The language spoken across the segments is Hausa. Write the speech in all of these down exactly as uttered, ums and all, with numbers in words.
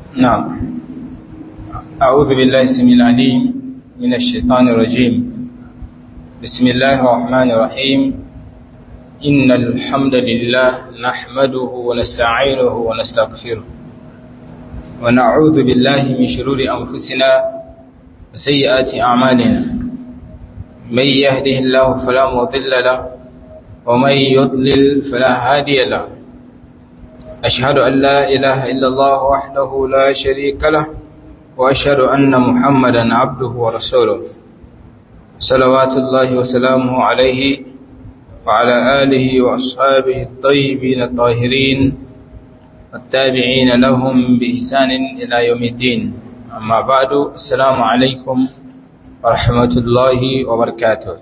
نعم. أعوذ بالله السميع العليم من الشيطان الرجيم. بسم الله الرحمن الرحيم. إن الحمد لله نحمده ونستعينه ونستغفره ونعوذ بالله من شرور أنفسنا وسيئات أعمالنا. من يهده الله فلا مضل له ومن يضلل فلا هادي له. أشهد أن لا إله إلا الله وحده لا شريك له وأشهد أن محمدا عبده ورسوله صلوات الله وسلامه عليه وعلى آله وأصحابه الطيبين الطاهرين والتابعين لهم بإحسان إلى يوم الدين. أما بعد، السلام عليكم ورحمة الله وبركاته.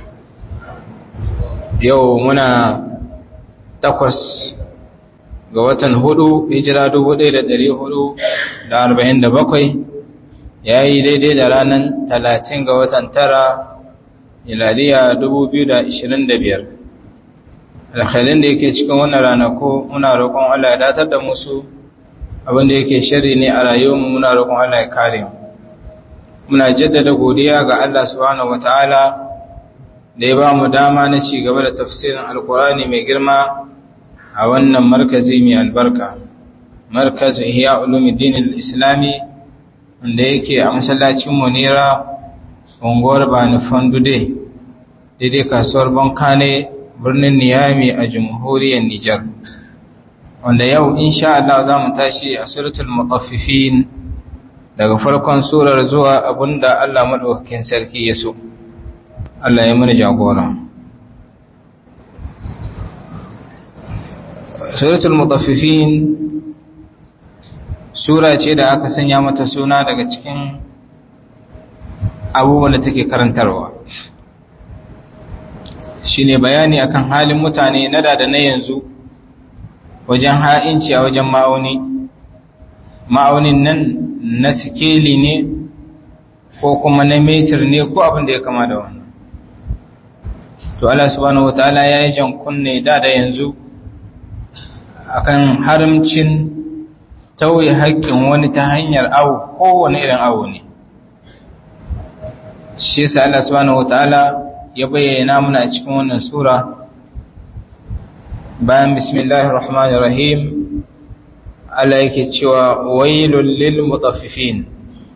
يومنا تقص ga watan hudu hijira dubu ɗaya da ɗari hudu da arba'in da bakwai ya yi daidai da ranar talatin ga watan tara miladiya dubu biyu da ashirin da biyar. alkhairin da yake cikin wannan ranaku muna roƙon Allah ya datar da musu, abinda yake sharri ne a rayuwarmu muna roƙon Allah ya kare mu. Muna jaddada godiya ga Allah subhanahu wataala da ya ba mu dama na ci gaba da tafsirin alkurani mai girma a wannan markazi mai albarka, markazin Ihya Ulumuddin al-Islami, wanda yake a masallacin Munira, unguwar Bani Fandude, daidai kasuwar Bankane, birnin Niyami a jamhuriyar Nijar. Wanda yau insha Allah za mu tashi a suratul Mutaffifin daga farkon surar zuwa abinda Allah madaukakin sarki ya so. Allah ya mana jagora. Suratul Mutaffifin sura ce da aka sanya mata suna daga cikin abubuwan da take karantarwa. Shine bayani akan halin mutane na da da na yanzu wajen ha'inci a wajen ma'auni. Ma'aunin nan na sikeli ne ko kuma na metir ne ko abin da ya kama da wannan. To Allah subhanahu wataala ya yi jan kunne da da yanzu akan haramcin tauye haƙƙin wani ta hanyar awo, kowane irin awo ne. Shi yasa Allah subhanahu wataala ya bayyana muna cikin wannan sura bayan bismillahir rahmanir rahim. Allah yake cewa wailul lil mutaffifin,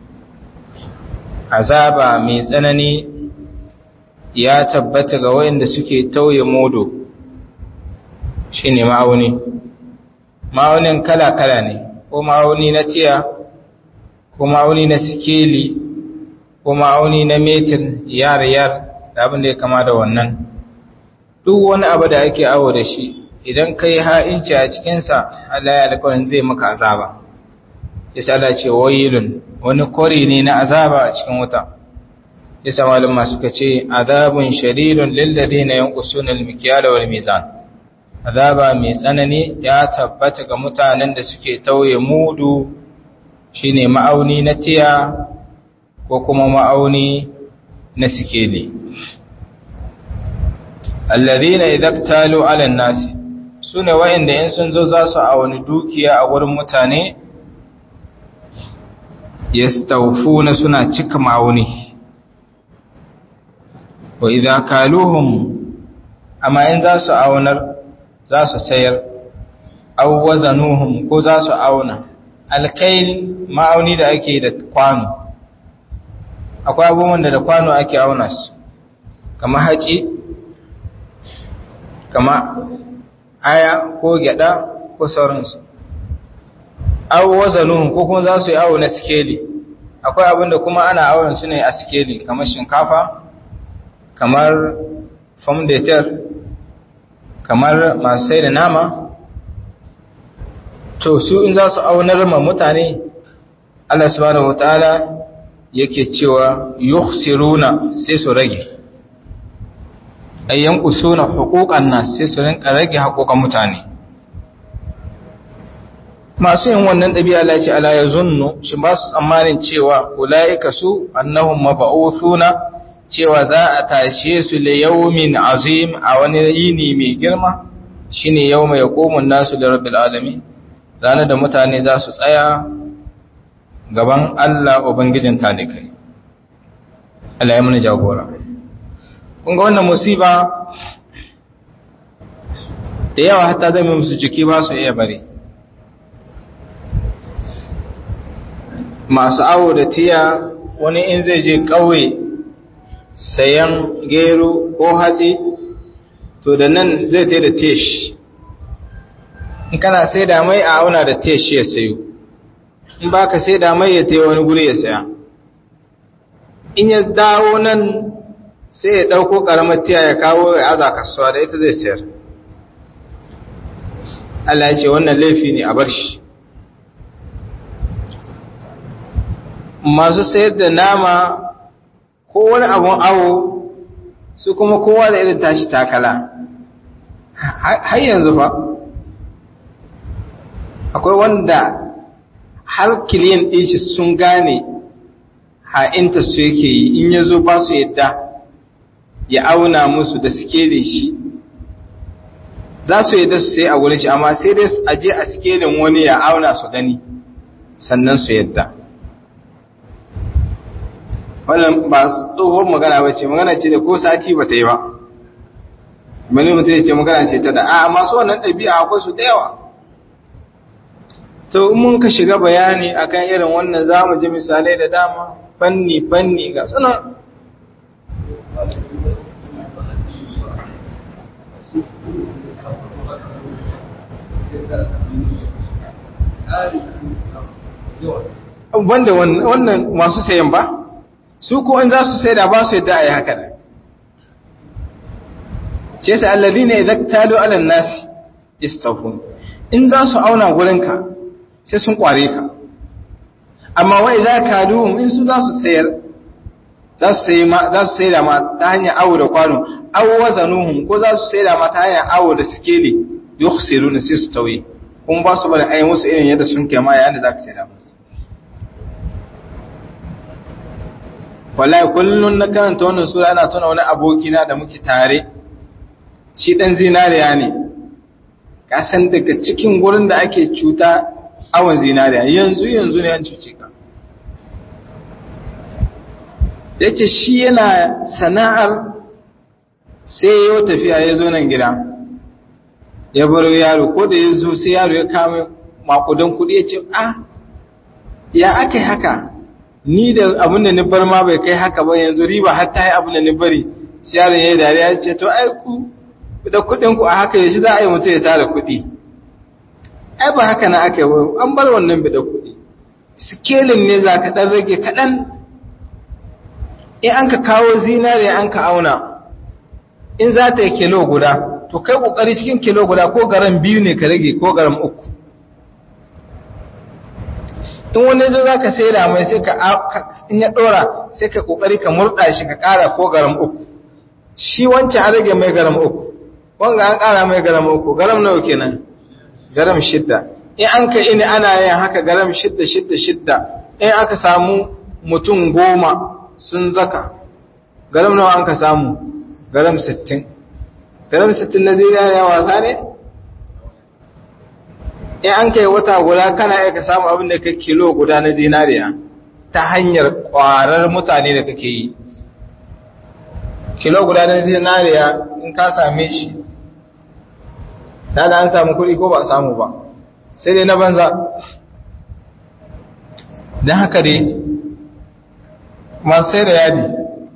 azaba mai tsanani ya tabbata ga wayanda suke tauye mudu, shine ma'auni. Ma'aunin kala-kala ne, ko ma'auni na tiya, ko ma'auni na sikeli, ko ma'auni na metir yar-yar da abin da ya kama da wannan. Duk wani abu da ake awo da shi, idan ka yi ha'inci a cikinsa, Allah ya alkawarin zai maka azaba. Isa Allah ce wailun, wani kori ne na azaba a cikin wuta. Isa malumma suka ce, azabun shadidun lilladina yanqusuna al-mikyala wal mizan. Azaba mai tsanani ya tabbata ga mutanen da suke tauye mudu, shine ma'auni na tiya ko kuma ma'auni na sikeli. Alladhina idaktalu 'ala an-nasi, sune wa'inda in sun zo za su auni dukiya a wurin mutane, yastawfuna suna cika ma'auni. Wa idza kaluhum, amma in za su aunar za su sayar, aw wazanuhum ko za su auna. Alkail ma'auni da ake da kwano, akwai abubuwan da da kwano ake auna su, kama haci, kama aya ko gyada ko sauransu. Aw wazanuhum ko kuma za su yi awo na sikeli, akwai abin da kuma ana awon su ne a sikeli, kamar shinkafa, kamar fam de terre, kamar masu sai da nama. To su in za su aunar ma mutane, Allah subhanahu wataala yake cewa yukhsiruna, sai su rage, ayyan kusuna huquqan nas, sai su rinka rage haƙoƙan mutane. Masu yin wannan ɗabi'a Allah ce ala yazunnu, shi ba su tsammanin cewa ulaika su annahum mab'uthuna, cewa za a tashe su li yawmin azim, a wani yini mai girma, shine yawma yaqumun nasu li rabbil alamin, ranar da mutane za su tsaya gaban Allah ubangijin talikai. Allah ya mana jagora. Kun ga wannan musiba da yawa hatta zai musu jiki ba su iya bari. Masu awo da tiya wani in zai je ƙauye sayan gero ko hatsi to da nan zai tai da tesh. In kana sai da mai a auna da tesh ya sayo, in ba ka sai da mai ya tai wani guri ya saya. In ya dawo nan sai ya ɗauko ƙaramar tiya ya kawo ya aza kasuwa da ita zai sayar. Allah ya ce wannan laifi ne a bar shi. Masu sayar da nama ko wani abun awo su kuma kowa da irin tashi takala. Har yanzu fa akwai wanda har kiliyan ɗin shi sun gane ha'inta su yake yi, in ya zo ba su yadda ya auna musu da sikelin shi, za su yadda su sai a wurin shi, amma sai dai a je a sikelin wani ya auna su gani sannan su yadda. Wannan ba tsohon magana ba ce, magana ce da ko sati ba ta yi ba. Mani mutum ya ce magana ce ta da a masu wannan ɗabi'a akwai su da yawa. To mun ka shiga bayani akan irin wannan za mu ji misalai da dama fanni-fanni ga suna. Wanda wannan masu sayan ba, su ko in za su sai da ba su yadda a yi haka da. Ce sa allazi ne idan talo alan nasi istafun, in za su auna gurinka sai sun kware ka, amma wai za ka duhun in su za su sayar, za su sai da ma ta hanyar awo da kwano, awo wazanuhun ko za su sai da ma ta hanyar awo da sikeli yau siru na sai su tauye, kuma ba su bada ayin wasu irin yadda sun kema yayin da za ka sai da musu. Wallahi kullum na karanta wannan sura ana tuna wani abokina da muke tare, shi ɗan zinariya ne, kasan daga cikin gurin da ake cuta awon zinariya yanzu yanzu ne an cuce ka. Ya ce shi yana sana'ar sai ya yi tafiya ya zo nan gida, ya baro yaro, ko da ya zo sai yaro ya kama makudan kuɗi ya ce, ah, ya aka yi haka, ni da abin da ni bar ma bai kai haka ba yanzu riba har ta yi abin da ni bari. Sai yaron ya yi dariya ya ce, to ai ku da kuɗinku a haka yaushe za a yi mutum ya tara kuɗi. Ai ba haka na aka yi, an bar wannan bi da kuɗi. Sikelin ne za ka ɗan rage kaɗan. In an ka kawo zinariya an ka auna, in za ta yi kilo guda, to kai ƙoƙari cikin kilo guda ko garan biyu ne ka rage ko garan uku. In wani zo za ka sai da mai sai ka in ya ɗora sai ka ƙoƙari ka murɗa shi ka ƙara ko garam uku. Shi wancan an rage mai garam uku, wanga an ƙara mai garam uku, garam nawa kenan? Garam shidda. In an ka ini ana yin haka garam shidda shidda shidda, in aka samu mutum goma sun zaka, garam nawa an ka samu? Garam sittin. Garam sittin na zinariya wasa ne? In an kai wata guda kana iya ka samu abin da ka kilo guda na zinariya ta hanyar ƙwarar mutane da kake yi. Kilo guda na zinariya in ka same shi, da an samu kuɗi ko ba samu ba, sai dai na banza. Don haka dai masu sai da yadi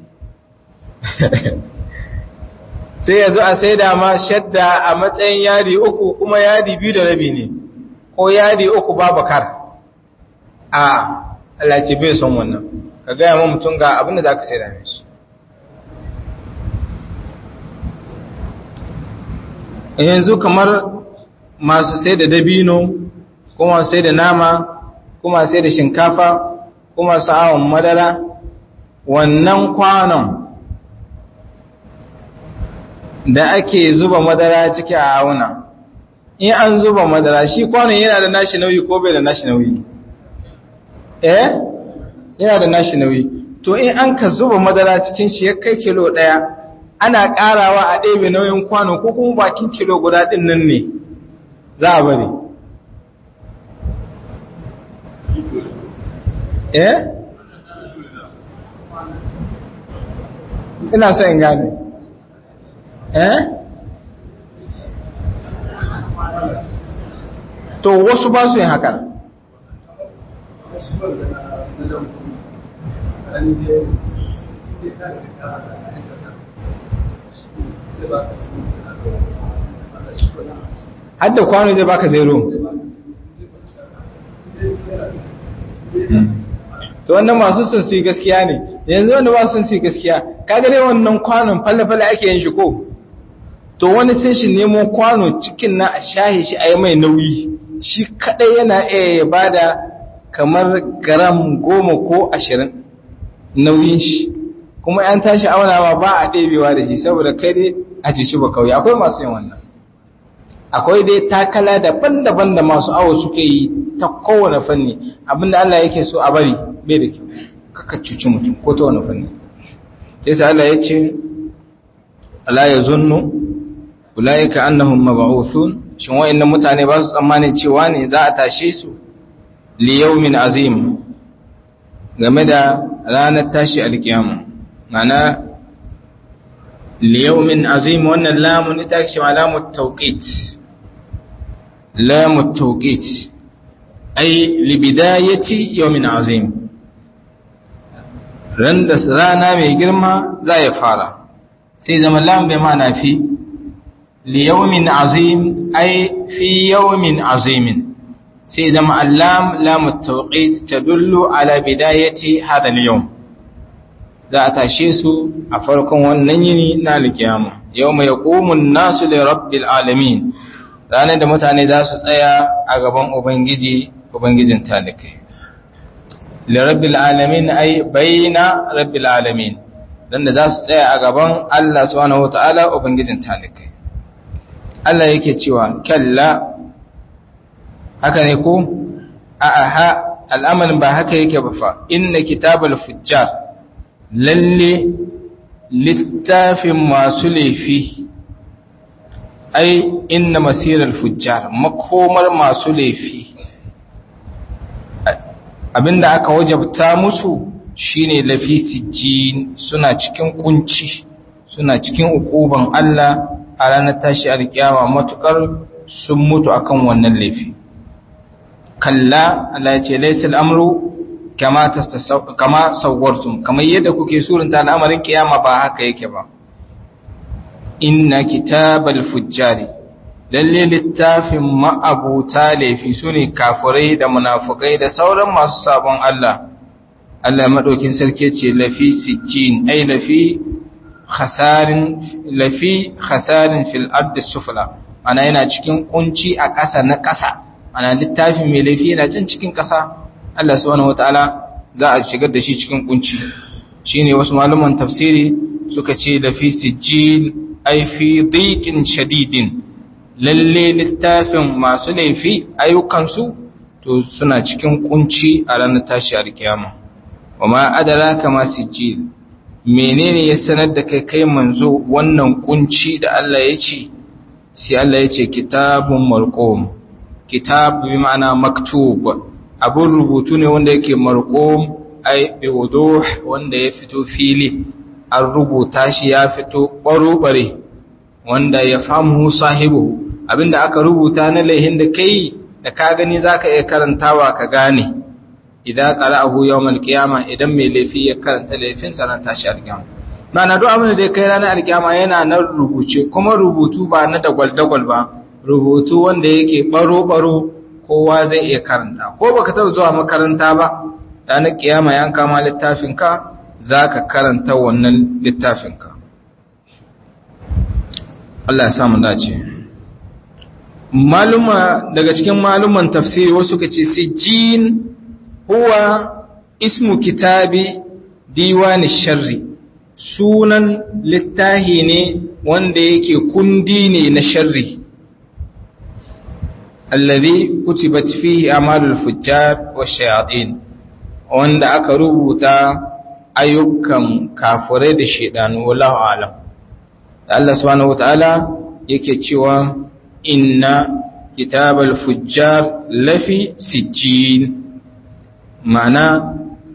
sai yanzu a sai da ma shadda a matsayin yadi uku kuma yadi biyu da rabi ne, ko yadi uku babu kar. A Allah ce bai son wannan, ka gaya ma mutum ga abin da za ka sai da shi. Yanzu kamar masu sai da dabino, kuma sai da nama, kuma sai da shinkafa, kuma su awon madara, wannan kwanon da ake zuba madara ciki a auna, in an zuba madara shi kwanon yana da nashi nauyi ko bai da nashi nauyi? Eh? Yana da nashi nauyi. To in an ka zuba madara cikin shi ya kai kilo ɗaya, ana ƙarawa a ɗebe nauyin kwano ko kuma bakin kilo guda ɗin nan ne za a bari. eh ina so in gane eh to wasu ba su yin haka hadda kwano zai baka zero to wannan masu sun su gaskiya ne yanzu wanda ba sun su gaskiya kaga dai wannan kwanon falle-falle ake yin shi ko to wani sai shi nemo kwano cikin na a shahi shi a yi mai nauyi shi kadai yana iya ya bada kamar gram goma ko ashirin nauyin shi kuma yan tashi aunawa ba a ɗebewa da shi saboda kai dai a cici ba kauye akwai masu yin wannan akwai dai takala daban-daban da masu awo suke yi ta kowane fanni abinda Allah yake so a bari bai da kyau kaka cuci mutum ko ta wani fanni sai sai Allah ya ce ala yazunnu ulaika annahum mab'uthun shin wayannan mutane ba su tsammani cewa ne za a tashe su li yawmin azim game da ranar tashi alkiyama mana li yawmin azim wannan lamun ita ce alamut tawqit lamut tawqit ay li bidayati yawmin azim ran da rana mai girma za ya fara sai zama lam bai ma'ana fi li yawmin azim ay fi yawmin azimin sai zama allam lamut tawqit tadullu ala bidayati hada al-yawm za a tashe su a farkon wannan yini na alkiyama yawma yaqumu an-nasu li rabbil alamin ranar da mutane za su tsaya a gaban ubangiji ubangijin talikai li rabbil alamin ay bayna rabbil alamin dan da za su tsaya a gaban Allah subhanahu wataala ubangijin talikai Allah yake cewa kalla haka ne ko aha al'amarin ba haka yake ba fa inna kitabal fujjar lalle littafin masu laifi ai inna masiral fujjar makomar masu laifi abinda aka wajabta musu shine lafi sijjin suna cikin kunci suna cikin ukuban Allah a ranar tashi alkiyama matukar sun mutu akan wannan laifi kalla Allah ya ce laysa al-amru kama tastasaw kama sawwartum kamar yadda kuke surunta al'amarin kiyama ba haka yake ba inna kitabal fujjari lalle littafin ma'abuta laifi sune kafirai da munafikai da sauran masu sabon Allah Allah madaukin sarki ce lafi sijjin ay lafi khasarin lafi khasarin fil ardi sufla ana yana cikin kunci a ƙasa na ƙasa ana littafin mai laifi yana can cikin ƙasa Allah subhanahu wataala za a shigar da shi cikin kunci shine wasu malaman tafsiri suka ce da fi sijil ay fi dhiqin shadidin lalle littafin masu laifi ayyukan su to suna cikin kunci a ranar tashi alkiyama wama adraka ma sijil menene ya sanar da kai kai manzo wannan kunci da Allah ya ce sai Allah ya ce kitabun marqum kitab bi ma'ana maktub abun rubutu ne wanda yake marqum ai bi wuduh wanda ya fito fili an rubuta shi ya fito bare wanda ya famu sahibu abinda aka rubuta na laihin da kai da ka gani zaka iya karantawa ka gane idan qara'ahu yawmal qiyama idan mai laifi ya karanta laifin sa ran tashi alƙiyama mana duk abin da kai ranar alƙiyama yana nan rubuce kuma rubutu ba na dagwal dagwal ba rubutu wanda yake baro-baro kowa zai iya karanta ko baka taɓa zuwa makaranta ba ranar kiyama yan kama littafinka za ka karanta wannan littafinka Allah ya samu dace maluma daga cikin maluman tafsiri wasu ka ce sijjin huwa ismu kitabi diwani sharri sunan littahi ne wanda yake kundi ne na sharri alladhi kutibat fihi amalul fujjar washayatin wanda aka rubuta ayyukan kafirai da shedanu wallahu alam Allah subhanahu wataala yake cewa inna kitabal fujjar lafi sijjin ma'ana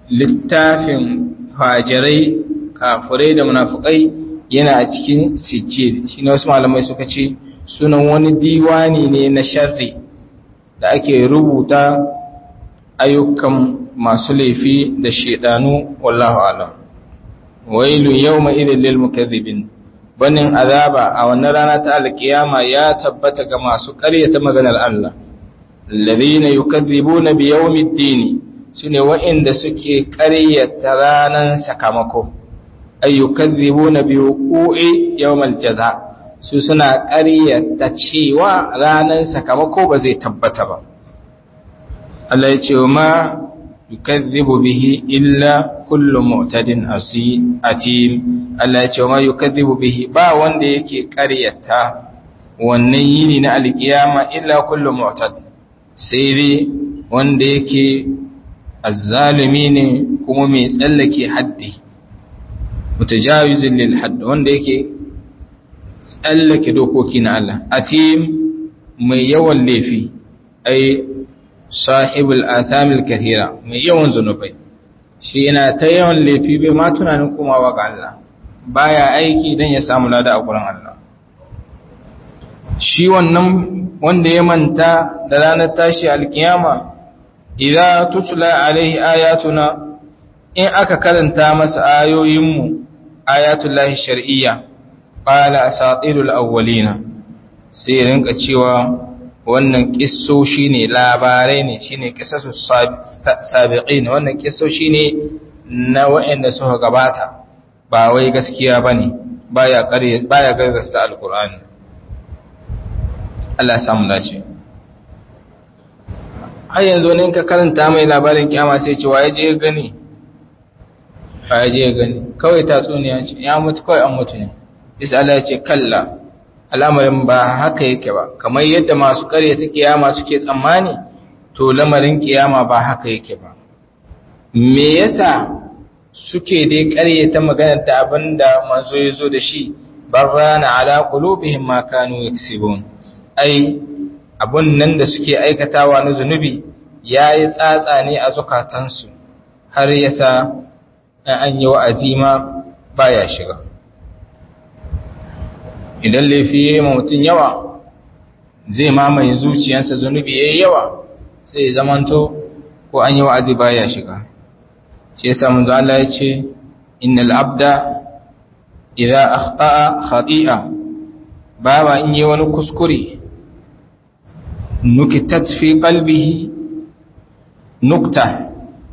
littafin fajirai kafirai da munafukai yana a cikin sijil. Shi ne wasu malamai suka ce sunan wani diwani ne na sharri da ake rubuta ayyukan masu laifi da shedanu, wallahu alam. Wailu yawma idhil lil mukaththibin, banin azaba a wannan rana ta alkiyama ya tabbata ga masu ƙaryata maganar Allah. Alladhina yukaththibuna bi yawmiddin, sune wa'inda suke ƙaryata ranan sakamako. Ay yukaththibuna bi wuqu'i yawmal jaza, su suna ƙaryata cewa ranan sakamako ba zai tabbata ba. Allah ya ce ma yukadhibu bihi illa kullu mu'tadin asim atim. Allah ya ce ma yukadhibu bihi, ba wanda yake ƙaryata wannan yini na alkiyama illa kullu mu'tad, sai dai wanda yake azzalimi ne kuma mai tsallake haddi, mutajawizin lil hadd, wanda yake tsallake dokoki na Allah, atim mai yawan laifi, ai sahibul athamil kathira, mai yawan zunubai. Shi yana ta yawan laifi bai ma tunanin komawa ga Allah, baya aiki dan ya samu lada a gurin Allah. Shi wannan wanda ya manta da ranar tashi alkiyama, idza tutla alaihi ayatuna, in aka karanta masa ayoyinmu, ayatullahi shar'iyya, qala asatirul awwalina, sai rinka cewa wannan kissoshi ne, labarai ne, shine qissasus sabiqin, wannan kissoshi ne na wa'anda suka gabata, ba wai gaskiya bane, baya ƙarya baya gaskata alqur'ani. Allah samu dace. Har yanzu ne ka karanta mai labarin kiyama sai ce waye je gani, waye je gani, kawai tatsuniya ce, ya mutu kawai an mutu ne. Bisa Allah ya ce kalla, al'amarin ba haka yake ba, kamar yadda masu ƙaryata kiyama suke tsammani, to lamarin kiyama ba haka yake ba. Me yasa suke dai ƙaryata maganar da abinda manzo ya zo da shi, barrana ala qulubihim ma kanu yaksibun. Ai abun nan da suke aikatawa na zunubi yayi tsatsa ne a zukatansu, har yasa an yi wa'azi ma baya shiga. Idan laifi ya yi mutum yawa, zai mamaye zuciyarsa, zunubi ya yi yawa, sai zamanto ko an yi wa'azi baya shiga. Shi yasa manzo Allah ya ce innal abda idza akhta'a khati'a, baba in yi wani kuskure, nukitat fi qalbihi nukta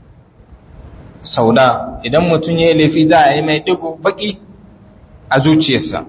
sauda, idan mutum ya yi laifi za a yi mai digo baki a zuciyarsa,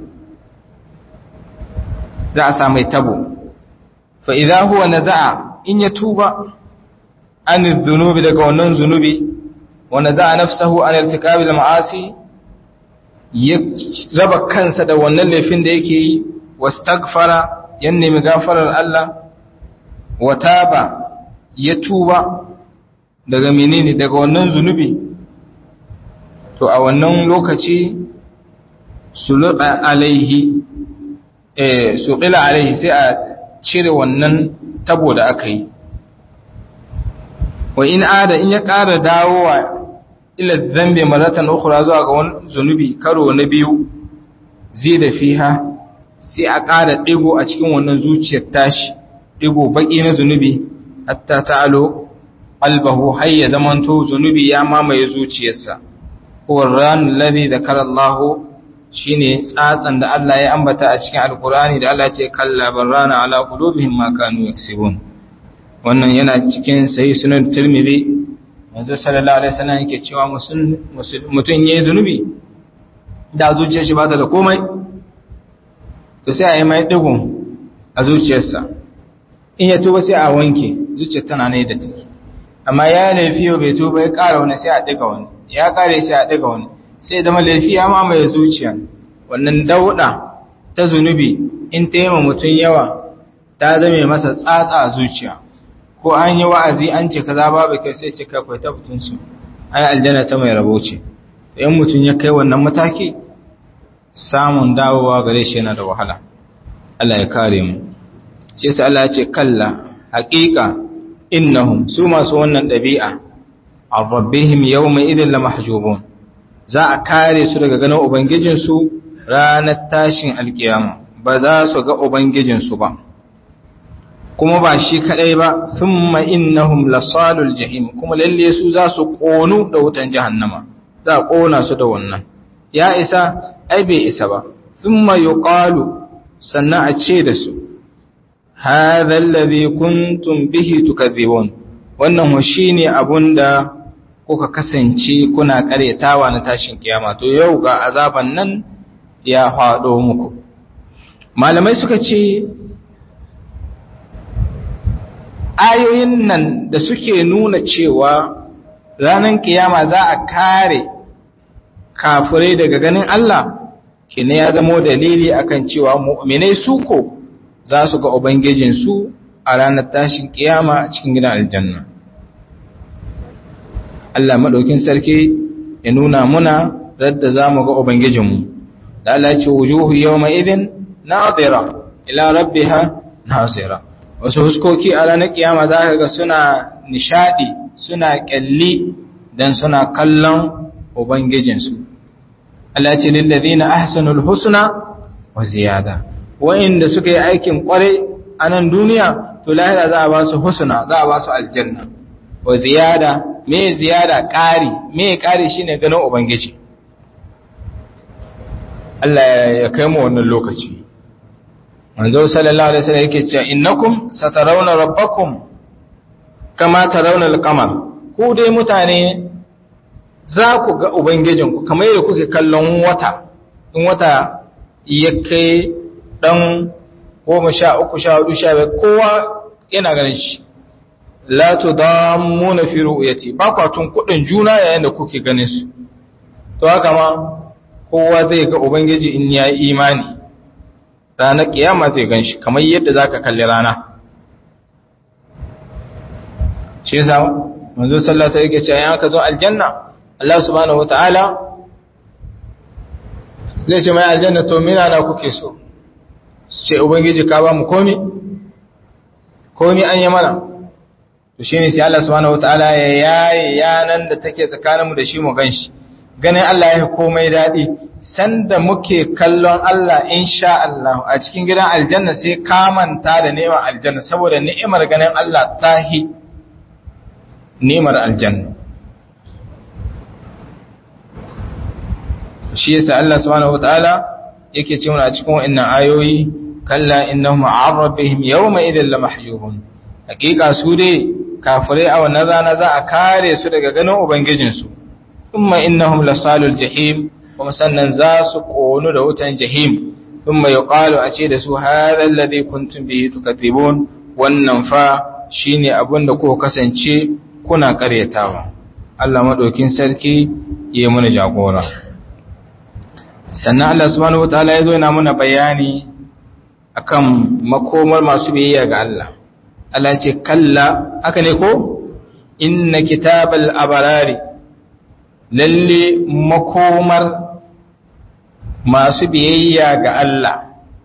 za a sa mai tabo. Fa idza huwa naza'a, in ya tuba an dhunubi, daga wannan zunubi, wa naza'a nafsahu an irtikabil ma'asi, ya raba kansa da wannan laifin da yake yi, wastaghfara, yan nemi gafarar Allah, wa taba, ya tuba daga menene, daga wannan zunubi, to a wannan lokaci suluqa alaihi, eh suqila alaihi, sai a cire wannan tabo da aka yi. Wa in ada, in ya ƙara dawowa ila dhanbi maratan ukhra, zuwa ga wani zunubi karo na biyu, zai da fiha, sai a ƙara digo a cikin wannan zuciyar tashi, digo baki na zunubi, hatta ta'alu qalbahu, hayya zamanto zunubi ya mamaye zuciyarsa. Huwa ar-ran alladhi dhakara Allah, shine tsatsan da Allah ya ambata a cikin alkurani da Allah ce kalla barrana ala qulubihim ma kanu yaksibun. Wannan yana cikin sahih sunan Tirmidhi, manzo sallallahu alaihi wasallam yake cewa mutun yayi zunubi da zuciyar shi ba ta da komai, to sai a yi mai digon a zuciyarsa, in ya tuba sai a wanke zuciyar, tana ne da take. Amma ya laifi bai tuba, ya ƙara wani sai a diga wani, ya ƙare sai a diga wani, sai da laifi ya mamaye zuciya. Wannan dauda ta zunubi in ta yi ma mutum yawa, ta zame masa tsatsa a zuciya. Ko an yi wa'azi an ce kaza babu kai, sai ce kai ta mutunsu, ai aljanna ta mai rabo ce. In mutum ya kai wannan mataki, samun dawowa gare shi yana da wahala. Allah ya kare mu. Shi yasa Allah ya ce kalla, haƙiƙa innahum, su masu wannan ɗabi'a, an rabbihim yawma idhin lamahjubun za a kare su daga ganin ubangijinsu ranar tashin alkiyama ba za su ga ubangijinsu ba kuma ba shi kadai ba thumma innahum lasalul jahim kuma lalle su za su konu da wutan jahannama za a kona su da wannan ya isa ai bai isa ba thumma yuqalu sannan a ce da su hadha alladhi kuntum bihi tukadhibun wannan shine abunda kuka kasance kuna karyatawa na tashin kiyama to yau ga azaban nan ya hado muku malamai suka ce ayoyin nan da suke nuna cewa ranar kiyama za a kare kafirai daga ganin Allah kine ya zama dalili akan cewa mu'minai su ko za su ga ubangijinsu a ranar tashin kiyama a cikin gidan aljanna Allah madaukin sarki ya nuna muna radda zamu ga ubangijinmu da Allah ya ce wujuhu yawma idin nadira ila rabbiha nazira wasu huskoki a ranar kiyama za ka ga suna nishadi suna kyalli dan suna kallon ubangijinsu Allah ya ce lil ladina ahsanul husna wa ziyada wa'inda suka yi aikin kware a nan duniya to lahira za a ba su husna za a ba su aljanna wa ziyada me ziyada ƙari me ƙari shine ganin ubangiji Allah ya kai mu wannan lokaci manzo sallallahu alaihi wasallam yake cewa innakum satarawna rabbakum kama tarawna al-qamar ku dai mutane za ku ga ubangijinku kamar yadda kuke kallon wata in wata yake dan goma sha uku sha hudu sha biyar kowa yana ganin shi la tudammuna fi ru'yati ba ku tun kudin juna yayin da kuke ganin su to haka ma kowa zai ga ubangiji in ya yi imani ranar kiyama zai ganshi kamar yadda zaka kalli rana shi yasa manzo sallallahu alaihi wasallam yake cewa yan ka zo aljanna Allah subhanahu wataala zai ce mai aljanna to mina na kuke so ce ubangiji ka ba mu komi komi an yi mana to shine sai Allah subhanahu wataala ya yayi yanan da take tsakaninmu da shi mu ganshi ganin Allah ya komai dadi sanda muke kallon Allah insha Allah a cikin gidan aljanna sai ka manta da ni'imar aljanna saboda ni'imar ganin Allah tahi ni'imar aljanna shi yasa Allah subhanahu wataala yake cewa a cikin wannan ayoyi kalla innahum an rabbihim yawma idhil lamahjubun hakika su dai kafirai a wannan rana za a kare su daga ganin ubangijinsu thumma innahum lasalul jahim kuma sannan za su konu da wutan jahim thumma yuqalu a ce da su hadha alladhi kuntum bihi tukadhibun wannan fa shine abin da kuka kasance kuna karyatawa Allah madaukin sarki yayi mana jagora sannan Allah subhanahu wataala yazo yana mana bayani akan makomar masu biyayya ga Allah Allah ce kalla haka ne ko inna kitabal abarari lalle makomar masu biyayya ga Allah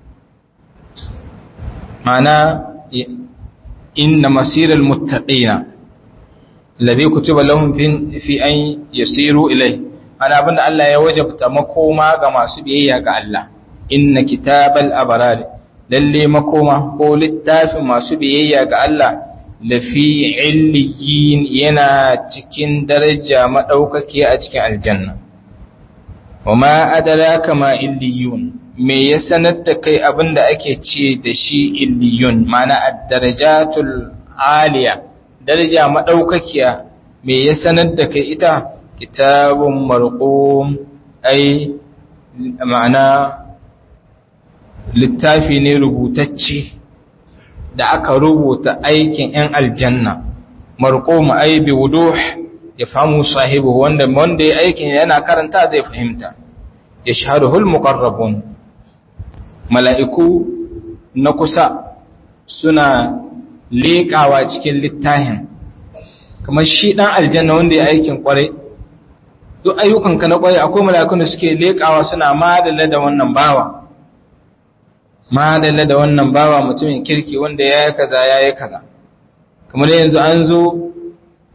mana inna masiral muttaqina alladhi kutiba lahum fi an yasiru ilayhi ana abinda Allah ya wajabta makoma ga masu biyayya ga Allah inna kitabal abarari lalle makoma ko littafin masu biyayya ga Allah lafi illiyin yana cikin daraja madaukake a cikin aljanna wama adraka ma illiyun me ya sanar da kai abinda ake ce da shi illiyun mana ad-darajatul aliya daraja madaukakiya me ya sanar da kai ita kitabun marqum ai ma'ana littafi ne rubutacce da aka rubuta aikin ‘yan aljanna, marqum ai bi wuduh ya famu sahibu wanda wanda ya aikin yana karanta zai fahimta, ya shaharuhul muqarrabun mala'iku na kusa suna leƙawa cikin littafin, kamar shi ɗan aljanna wanda ya aikin ƙwarai, duk ayyukanka na ƙwarai akwai mala'ikun da suke leƙawa suna madalla da wannan bawa. madalla da wannan bawa mutumin kirki wanda ya yi kaza ya yi kaza kamar yanzu an zo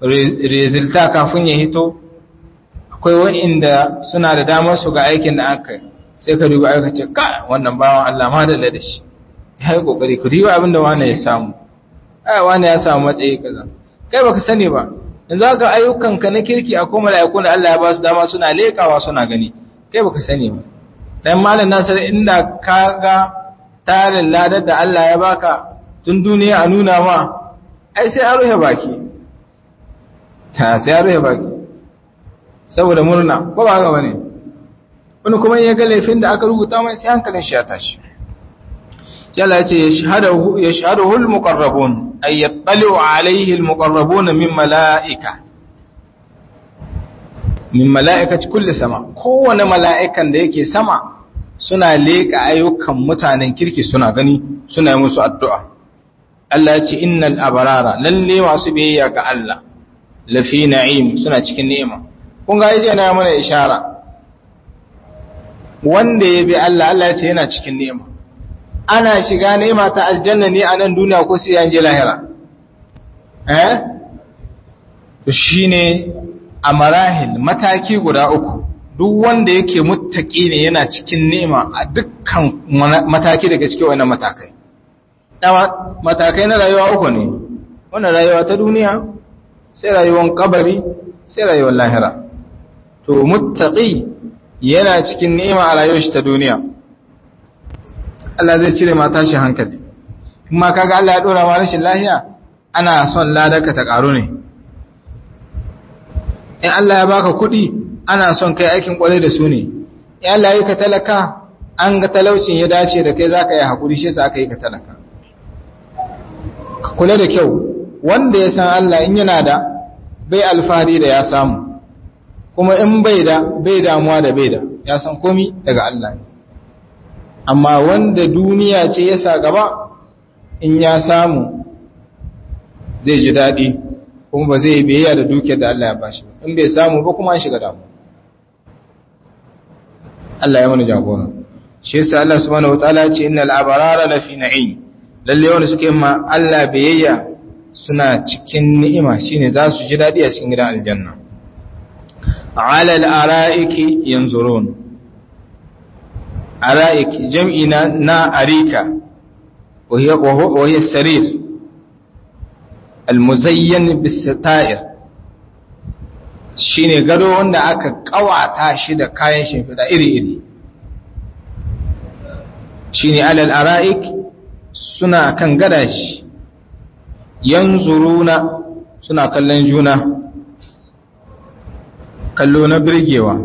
resulta kafin ya hito akwai wa'inda suna da damar su ga aikin da aka sai ka duba aika ce ka wannan bawan Allah ma da da shi ya yi kokari ku riwa abinda wani ya samu ai wani ya samu matsayi kaza kai baka sani ba yanzu haka ayyukanka na kirki akwai mala'iku da Allah ya ba su dama suna lekawa suna gani kai baka sani ba dan malam Nasir inda kaga tarin ladar da Allah ya baka tun duniya a nuna ma ai sai an rufe baki ta sai an rufe baki saboda murna ko ba haka bane wani kuma ya ga laifin da aka rubuta mai sai hankalin shi ya tashi yalla yace yashhadu yashhaduhu almuqarrabun ay yattali'u alayhi almuqarrabun min mala'ika min mala'ikati kulli sama kowane mala'ikan da yake sama suna leka ayyukan mutanen kirki suna gani suna yi musu addu'a Allah ya ce innal abarara lalle masu biyayya ga Allah lafi na'im suna cikin ni'ima kun ga yaje na mana ishara wanda ya bi Allah Allah ya ce yana cikin ni'ima ana shiga ni'ima ta aljanna ne a nan duniya ko sai an je lahira eh to shine a marahil mataki guda uku duk wanda yake muttaki ne yana cikin ni'ima a dukkan mataki daga cikin wannan matakai dama matakai na rayuwa uku ne wannan rayuwa ta duniya sai rayuwar kabari sai rayuwar lahira to muttaqi yana cikin ni'ima a rayuwar shi ta duniya Allah zai cire mata shi hankali kuma kaga Allah ya dora ma rashin lahiya ana son ladarka ta karu ne in Allah ya baka kuɗi ana son kai aikin kwarai da su ne in Allah ya yi ka talaka an ga talaucin ya dace da kai zaka yi hakuri shi yasa aka yi ka talaka ka kula da kyau wanda ya san Allah in yana da bai alfahari da ya samu kuma in bai da bai damuwa da bai da ya san komi daga Allah ne amma wanda duniya ce ya sa gaba in ya samu zai ji daɗi kuma ba zai biyayya da dukiyar da Allah ya bashi in bai samu ba kuma an shiga damu Allah ya mana jagora shi yasa Allah subhanahu wataala ya ce innal abrara lafi na'im lalle wanda suke ma Allah biyayya suna cikin ni'ima shine za su ji daɗi a cikin gidan aljanna ala al-ara'iki yanzurun ara'ik jam'i na, na arika wa hiya wa hiya sarir al-muzayyan bis-sata'ir shine gado wanda aka kawata shi da kayan shimfida iri-iri shine alal ara'ik suna kan gadashi yanzuruna suna kallon juna kallo na birgewa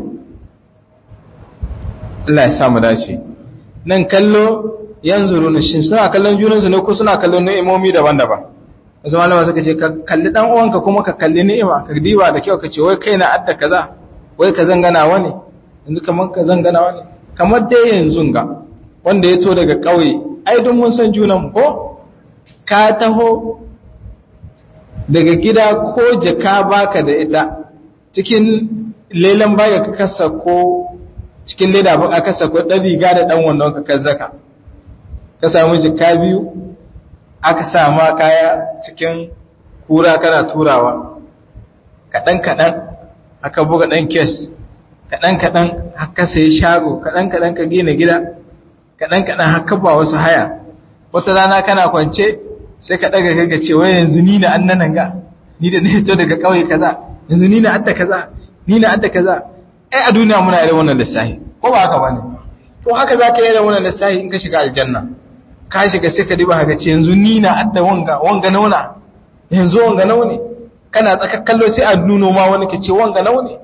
Allah ya samu dace nan kallo yanzuruna shin suna kallon junansu ne ko suna kallon ni'imomi daban-daban wasu malama suka ce ka kalli dan uwanka kuma ka kalli ni'ima ka diba da kyau ka ce wai kai na adda kaza wai ka zangana wani yanzu kamar ka zangana wani kamar dai yanzu ga wanda ya to daga kauye ai dun mun san junan ko ka taho daga gida ko jaka baka da ita cikin lelan baya ka kasa ko cikin leda ba ka kasa ko dan riga da dan wannan ka kazzaka ka samu jaka biyu aka sama kaya cikin kura kana turawa kaɗan-kaɗan aka buga ɗan kes kaɗan-kaɗan haka sai shago kaɗan-kaɗan ka gina gida kaɗan-kaɗan haka ba wasu haya wata rana kana kwance sai ka ɗaga kaga ce wai yanzu ni na annanan ga ni da ne to daga ƙauye kaza yanzu ni na adda kaza ni na adda kaza ai a duniya muna irin wannan lissafi ko ba haka bane to haka zaka yi irin wannan lissafi in ka shiga aljanna ka shiga sai ka diba haka ce yanzu ni na adda wanga wanga nauna yanzu wanga naune kana tsaka kallo sai a nuno ma wani ke ce wanga naune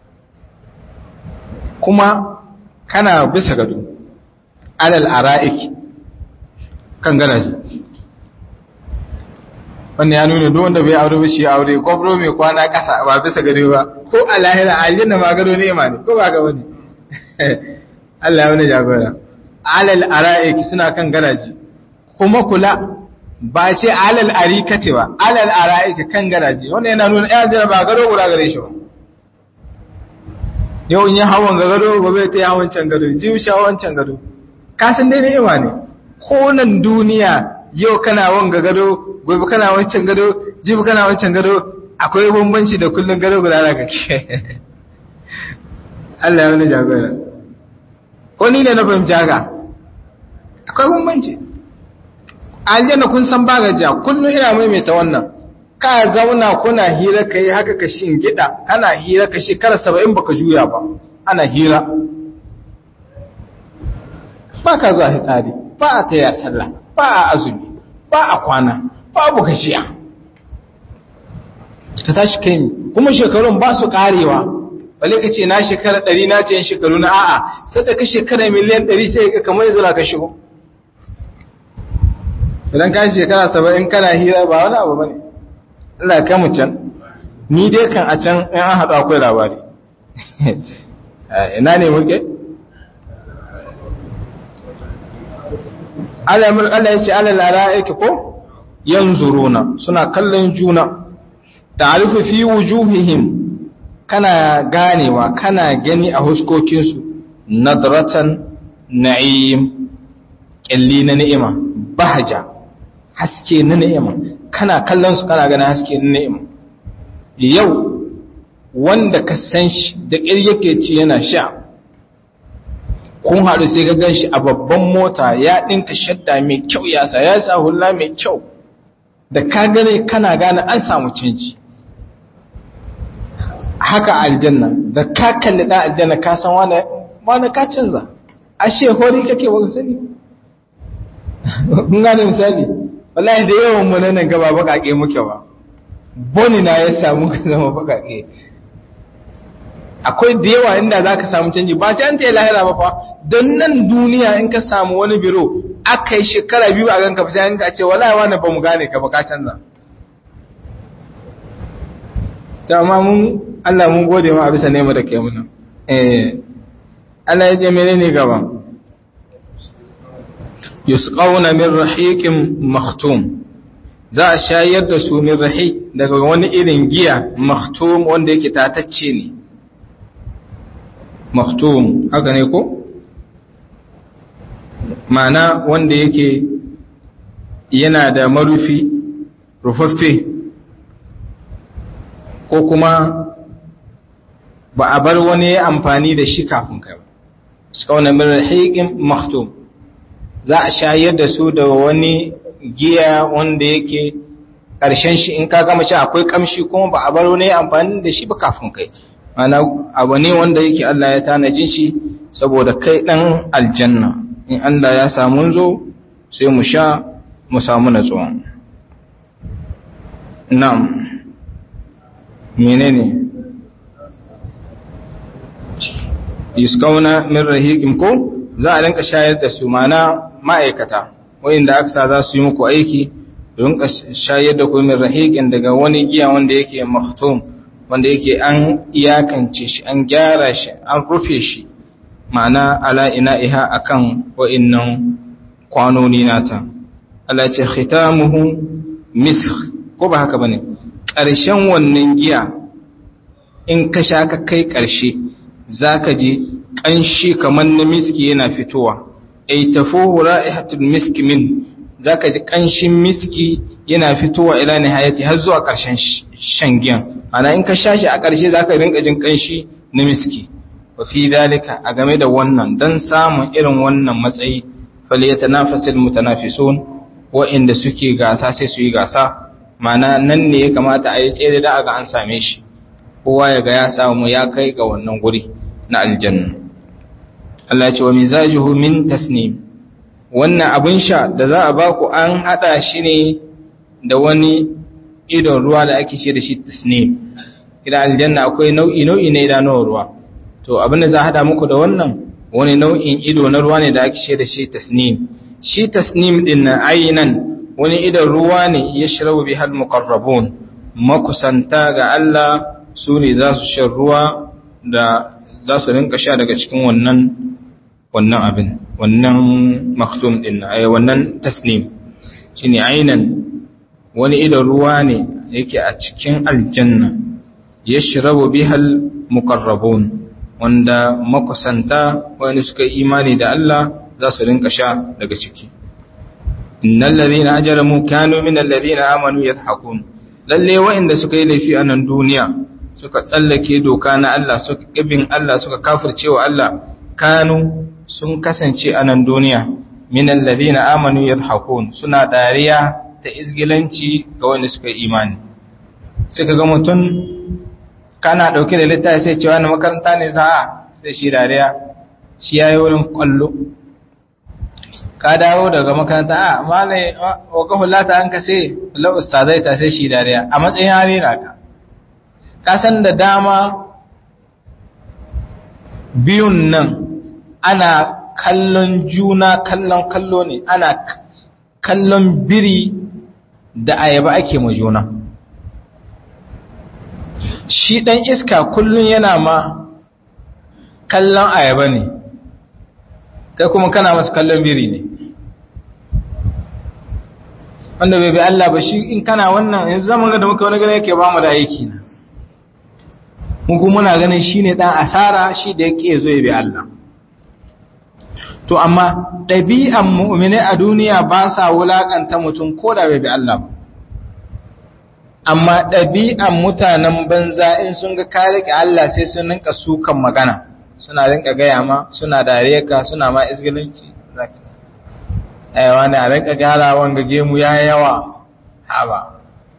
kuma kana bisa gado alal ara'ik kan garaji wannan ya nuna duk wanda bai aure ba shi aure gwabro mai kwana kasa ba bisa gado ba ko a lahira aljanna ma gado ne ma ne ko ba ga wani Allah ya wani jagora alal ara'ik suna kan garaji kuma kula ba ce alal arikati ba alal ara'ik kan garaji wannan yana nuna ya jira ba gado guda gare shi ba yau in ya hawan gado gobe ta hawan can gado jiwu sha wancan gado ka san dai ne yawa ne ko nan duniya yau kana wanga gado gobe kana wancan gado jiwu kana wancan gado akwai bambanci da kullun gado guda da kake Allah ya wani jagora ko ni ne na fahimci haka akwai bambanci aljanna kun san ba gajiya kullun ina maimaita wannan ka zauna kuna hira kai haka ka shingida kana hira ka shekara saba'in baka juya ba ana hira ba ka zuwa hitsari ba a taya sallah ba a azumi ba a kwana babu gashiya ka tashi kai kuma shekarun ba su karewa bale ka ce na shekara ɗari na ce yin shekaru na a'a sai ka shekara miliyan ɗari sai ka kamar yanzu na ka shigo idan ka shekara saba'in kana hira ba wani abu bane Allah ka mu can ni dai kan a can in an haɗu akwai labari ina ne muke Allah ya ce ala lara'iki ko yanzuruna suna kallon juna ta'arifu fi wujuhihim kana ganewa kana gani a huskokinsu nadratan na'im kalli na ni'ima bahja haske na ni'ima kana kallon su kana ganin haske na ni'ima yau wanda ka san shi da ƙir yake ci yana sha kun haɗu sai ka gan shi a babban mota ya ɗinka shadda mai kyau ya sa ya sa hula mai kyau da ka gane kana gane an samu canji haka aljanna da ka kalli ɗan aljanna ka san wani ka canza ashe hori kake ba sani kun gane misali wallahi da yawan mu nan gaba baƙaƙe muke ba boni na ya samu ka zama baƙaƙe akwai da yawa inda za ka samu canji ba sai an ta yi lahira ba fa don nan duniya in ka samu wani biro aka yi shekara biyu a ganka sai an ka ce wala wani ba mu gane ka ba ka canza ta amma mun Allah mun gode ma a bisa nema da kai muna eh Allah ya je menene gaba yusqawna min rahiqin makhtum za a shayar da su min rahiq daga wani irin giya makhtum wanda yake tatacce ne maktum haka ne ko ma'ana wanda yake yana da marufi rufaffe ko kuma ba a bar wani amfani da shi kafin kai ba suka wani mirhiqin maktum za a shayar da su da wani giya wanda yake ƙarshen shi in ka gama shi akwai kamshi kuma ba a bar wani amfani da shi ba kafin kai ana abu ne wanda yake Allah ya tanajin shi saboda kai dan aljanna in Allah ya samu zo sai mu sha mu samu natsuwa na'am menene iskauna min rahiqin ko za a rinka shayar da su mana ma'aikata wanda aka sa za su yi muku aiki don ka shayar da ku min rahiqin daga wani giya wanda yake mahtum wanda yake an iyakance shi an gyara shi an rufe shi ma'ana ala ina'iha akan wa'innan kwanoni nata Allah ce khitamuhu misk ko ba haka bane ƙarshen wannan giya in ka sha ka kai ƙarshe zaka je ƙanshi kamar na miski yana fitowa ay tafuhu ra'ihatul misk min zaka ji ƙanshin miski yana fitowa ila nihayati har zuwa ƙarshen shan giyan ana in ka shashi a ƙarshe za ka rinka jin ƙanshi na miski wa fi dalika a game da wannan don samun irin wannan matsayi faliyata nafasil mutanafisun wa'inda suke gasa sai su yi gasa mana nan ne ya kamata a yi tsere da aga an same shi kowa ya ga ya samu ya kai ga wannan guri na aljanna Allah ya ce wa mizajuhu min tasnim wannan abin sha da za a ba ku an hada shi ne da wani idon ruwa da ake ce da shi tasnim idan aljanna akwai nau'i nau'i na idanuwar ruwa to abinda za a hada muku da wannan wani nau'in ido na ruwa ne da ake ce da shi tasnim shi tasnim din na aynan wani idon ruwa ne ya shirabu bi hal muqarrabun makusanta ga Allah su ne za su shan ruwa da za su rinka sha daga cikin wannan wannan abin wannan maktum din ay wannan tasnim shine aynan wani idan ruwa ne yake a cikin aljanna yashrabu bihal muqarrabun wanda makusanta wani suka imani da Allah za su rinka sha daga ciki innal ladhina ajramu kanu minal ladhina amanu yadhhakun lalle waɗanda suka yi laifi a nan duniya suka tsallake doka na Allah suka kibin Allah suka kafircewa Allah kanu sun kasance a nan duniya minal ladina amanu yadhakun suna dariya ta izgilanci ga wanda suka yi imani suka ga mutum kana dauke da littafi sai cewa na makaranta ne sa'a sai shi dariya shi yayi wurin kwallo ka dawo daga makaranta a malai waka hulata an ka sai la ustazai ta sai shi dariya a matsayin harira ka ka san da dama biyun nan ana kallon juna kallon kallo ne ana kallon biri da ayaba ake ma juna shi dan iska kullun yana ma kallon ayaba ne kai kuma kana masa kallon biri ne wanda bai bi Allah ba shi in kana wannan yanzu zaman da muka wani gane yake ba mu da aiki na mun kuma muna ganin shine dan asara shi da yake zo ya bi Allah to amma ɗabi'an mu'mini a duniya ba sa wulakanta mutum ko da bai bi Allah ba amma ɗabi'an mutanen banza in sun ga ka rike Allah sai sun rinka sukan magana suna rinka gaya ma suna dare ka suna ma isgilanci aiwa ne a rinka gyara wanga gemu ya yawa haba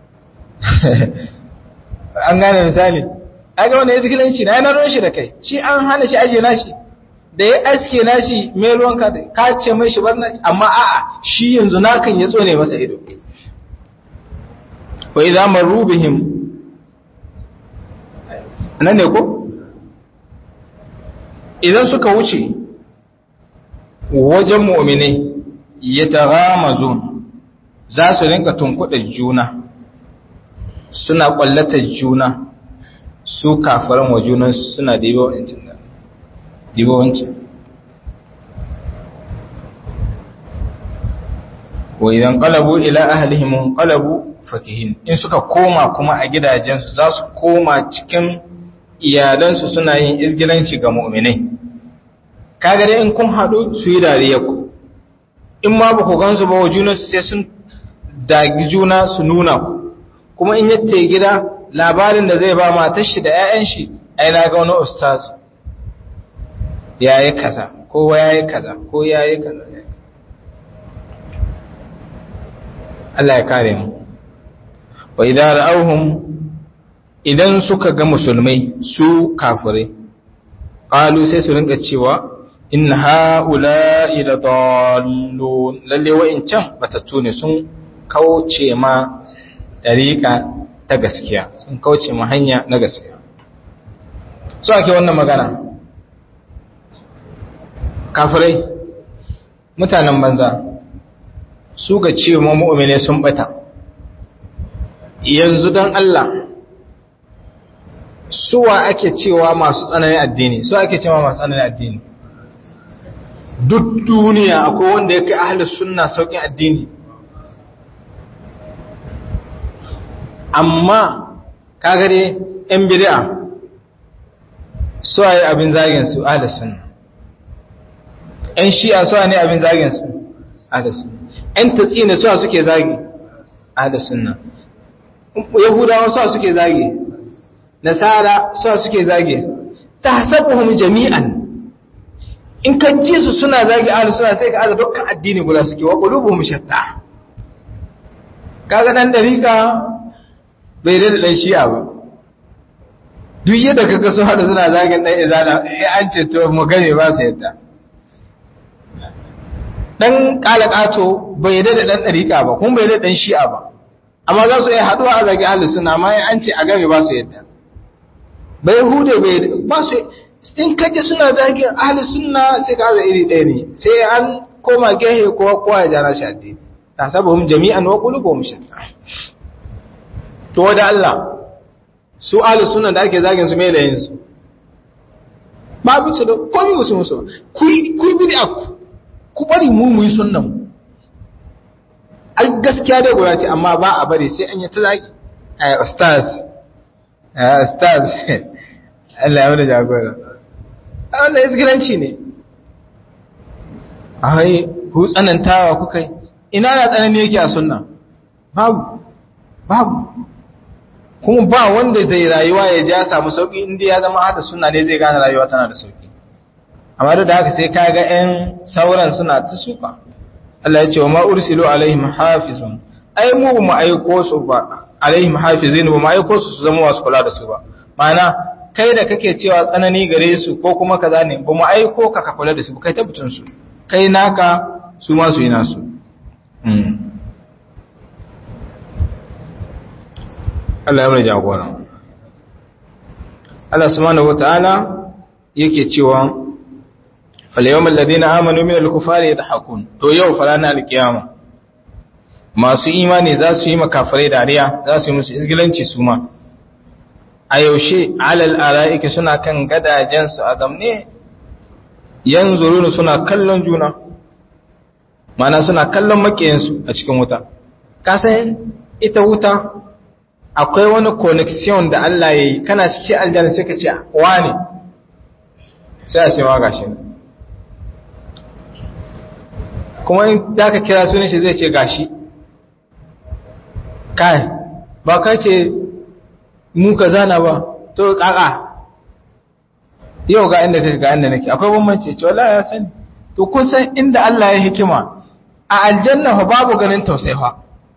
an gane misali aga wanda isgilanci na yana ruwan shi da kai shi an hana shi ajiye nashi da ya aske nashi mai ruwan ka ka ce mai shi bar nashi amma a'a shi yanzu nakan ya tsone masa ido wa idza marru bihim nan ne ko idan suka wuce wajen mu'minai yataghamazun za su rinka tunkuɗa juna suna ƙwallatar juna su kafaran wa junan suna dibo wancin da dibo wancin wa idan qalabu ila ahlihim qalabu fakihin in suka koma kuma a gidajensu za su koma cikin iyalansu suna yin izgilanci ga mu'minai kaga dai in kun haɗu su yi dariya ku in ma ba ku gansu ba wa junansu sai sun dagi juna su nuna ku kuma in yatta gida labarin da zai ba matar shi da 'ya'yan shi ai na ga wani ustaz yayi kaza ko yayi kaza ko yayi kaza Allah ya kare mu wa idza ra'awhum idan suka ga musulmai su kafirai qalu sai su rinka cewa in ha'ula'i la dallun lalle wa'incan batattu ne sun kauce ma dariƙa ta gaskiya sun kauce ma hanya na gaskiya so ake wannan magana kafirai mutanen banza su ga cewa mu'mine sun bata yanzu don Allah suwa ake cewa masu tsananin addini suwa ake cewa masu tsananin addini duk duniya akwai wanda yake ahlus sunna saukin addini amma kaga dai yan bid'a suwa yi abin zagin su ahlus sunna yan shi'a suwa ne abin zagin su ahlus sunna yan tatsina suwa suke zagi ahlus sunna yahudawa suwa suke zagi nasara suwa suke zagi tahsabuhum jami'an in ka ji su suna zagi ahlus sunna sai ka aza dukkan addini guda suke wa qulubuhum shatta kaga dan dariqa bai da dan shi'a ba duk yadda kaga su hada suna zagin dan izala eh an ce to mu gane ba su yadda dan kalakato bai da dan dariqa ba kuma bai da dan shi'a ba amma za su yi haduwa a zagi ahlus sunna amma an ce a game ba su yadda bai hude bai ba su in kaje suna zagin ahlus sunna sai ka za iri ɗaya ne sai an koma gehe ko kowa ya jara shi addini tasabuhum jami'an wa qulubuhum shatta to da Allah su ahlus sunna da ake zagin su mai layin su ba bi su da komai musu musu ku ku bid'a ku ku bari mu mu yi sunnan ai gaskiya dai gura ce amma ba a bari sai an yi ta zagi ai ustaz ai ustaz Allah ya wani jagora wannan izgiranci ne ai ku tsanantawa kuka yi ina na tsanani yake a sunna babu babu kuma ba wanda zai rayuwa ya ji ya samu sauki inda ya zama hada sunna ne zai gane rayuwa tana da sauki. Amma da haka sai kaga ƴan sauran suna ta suka. Allah ya ce wa ma ursilu alaihim hafizun, ai mu mu aiko su ba alaihim hafizin, ba mu aiko su su zama wasu kula da su ba. Ma'ana kai da kake cewa tsanani gare su ko kuma kaza ne, ba mu aiko ka ka kula da su, kai tabbutun su, kai naka su ma su yi nasu. Allah ya mai jagora. Allah subhanahu wataala yake cewa fal yawmal ladina amanu min al-kufari yadhakun, to yau farana al-qiyama masu imani za su yi makafirai dariya, za su yi musu izgilanci su ma. A yaushe alal ara'iki suna kan gadajen su a zamne, yanzuruna suna kallon juna, mana suna kallon makiyansu a cikin wuta. Ka san ita wuta akwai wani connection da Allah ya yi, kana cikin aljanna sai ka ce wane, sai a ce ma gashi, kuma in za ka kira sunan shi zai ce gashi. Kai ba ka ce mu ka zana ba, to kaka yau ga inda kake ga inda nake, akwai bambanci ce wallahi ya sani. To kun san inda Allah ya hikima, a aljanna fa babu ganin tausayi fa,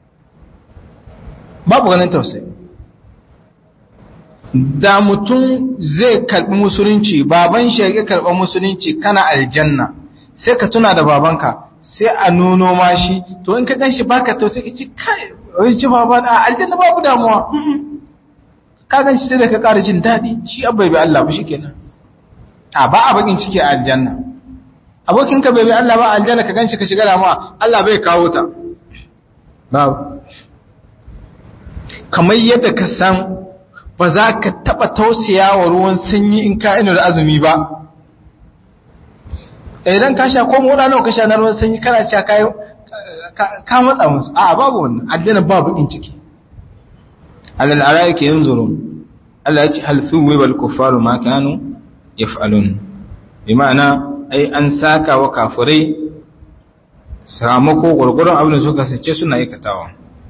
babu ganin tausayi. Da mutum zai karbi musulunci, baban shi ya karba musulunci, kana aljanna sai ka tuna da babanka, sai a nuno ma shi, to in ka gan shi baka tausayi ka ci kai wai ci baba na aljanna babu damuwa, ka gan shi sai da ka ƙara jin daɗi, shi abbai bai Allah ba shikenan. A ba a bakin ciki a aljanna, abokin ka bai bai Allah ba aljanna ka gan shi ka shiga damuwa, Allah bai kawo ta babu. Kamar yadda ka san ba za ka taɓa tausaya wa ruwan sanyi in ka ina da azumi ba, idan ka sha ko moda nawa ka sha na ruwan sanyi kana cewa kai ka matsa musu, a babu wannan aljanna babu bakin ciki. alal araiki yanzurun, Allah ya ce hal thuwibal kuffaru ma kanu yaf'alun, bi ma'ana ai an saka wa kafirai sakamako gurgurun abin da suka sace suna aikatawa,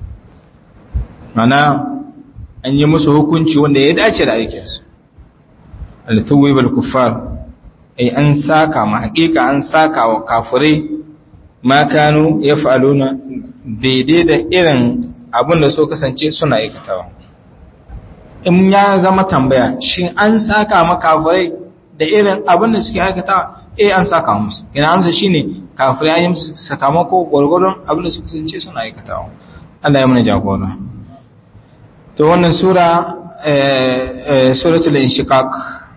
mana an yi musu hukunci wanda ya dace da aikinsu. hal thuwibal kuffar ai an saka ma hakika an saka wa kafirai ma kanu yaf'aluna daidai da irin abin da so kasance suna aikatawa. In ya zama tambaya shin an saka ma kafirai da irin abin da suke aikatawa, eh an saka musu. Ina amsa shine kafirai an yi musu sakamako gurgurun abin da suka kasance suna aikatawa. Allah ya mana jagora. To wannan sura eh suratul inshiqaq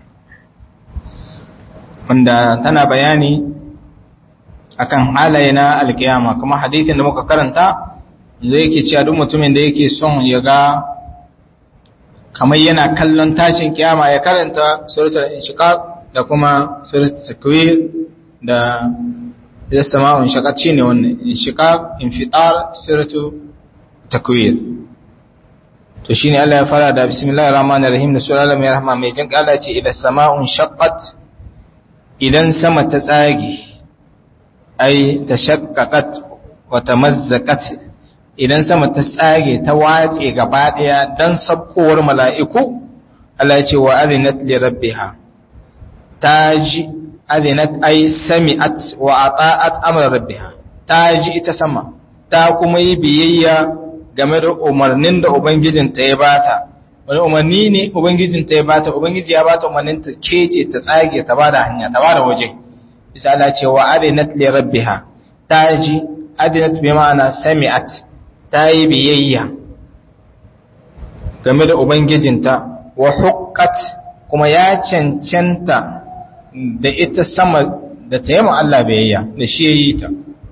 wanda tana bayani akan halaye na alkiyama, kuma hadisin da muka karanta zai yake cewa duk mutumin da yake son ya ga kamar yana kallon tashin kiyama ya karanta suratul inshiqaq da kuma suratul takwir da da sama'un shaqat, shine wannan inshiqaq, infitar, suratul takwir. to shine Allah ya fara da bismillahir rahmanir rahim da sura al-rahman mai jin Allah ce idan sama'un shaqqat, idan sama ta tsage, ai tashaqqaqat wa tamazzaqat, idan sama ta tsage ta watse gaba daya dan sabkowar mala'iku. Allah ya ce wa azinat li rabbiha, taji azinat ai sami'at wa ata'at amra rabbiha, taji ita sama ta kuma yi biyayya game da umarnin da ubangijinta ya bata. Wani umarni ne ubangijinta ya bata? Ubangiji ya bata umarnin ta kece ta tsage ta bada hanya ta bada waje. Bisa Allah ce wa azinat li rabbiha, taji azinat bi ma'ana sami'at, ta yi biyayya game da Ubangijinta, wa hukat kuma ya cancanta da ita sama da ta yi Allah biyayya da shi ya yi ta.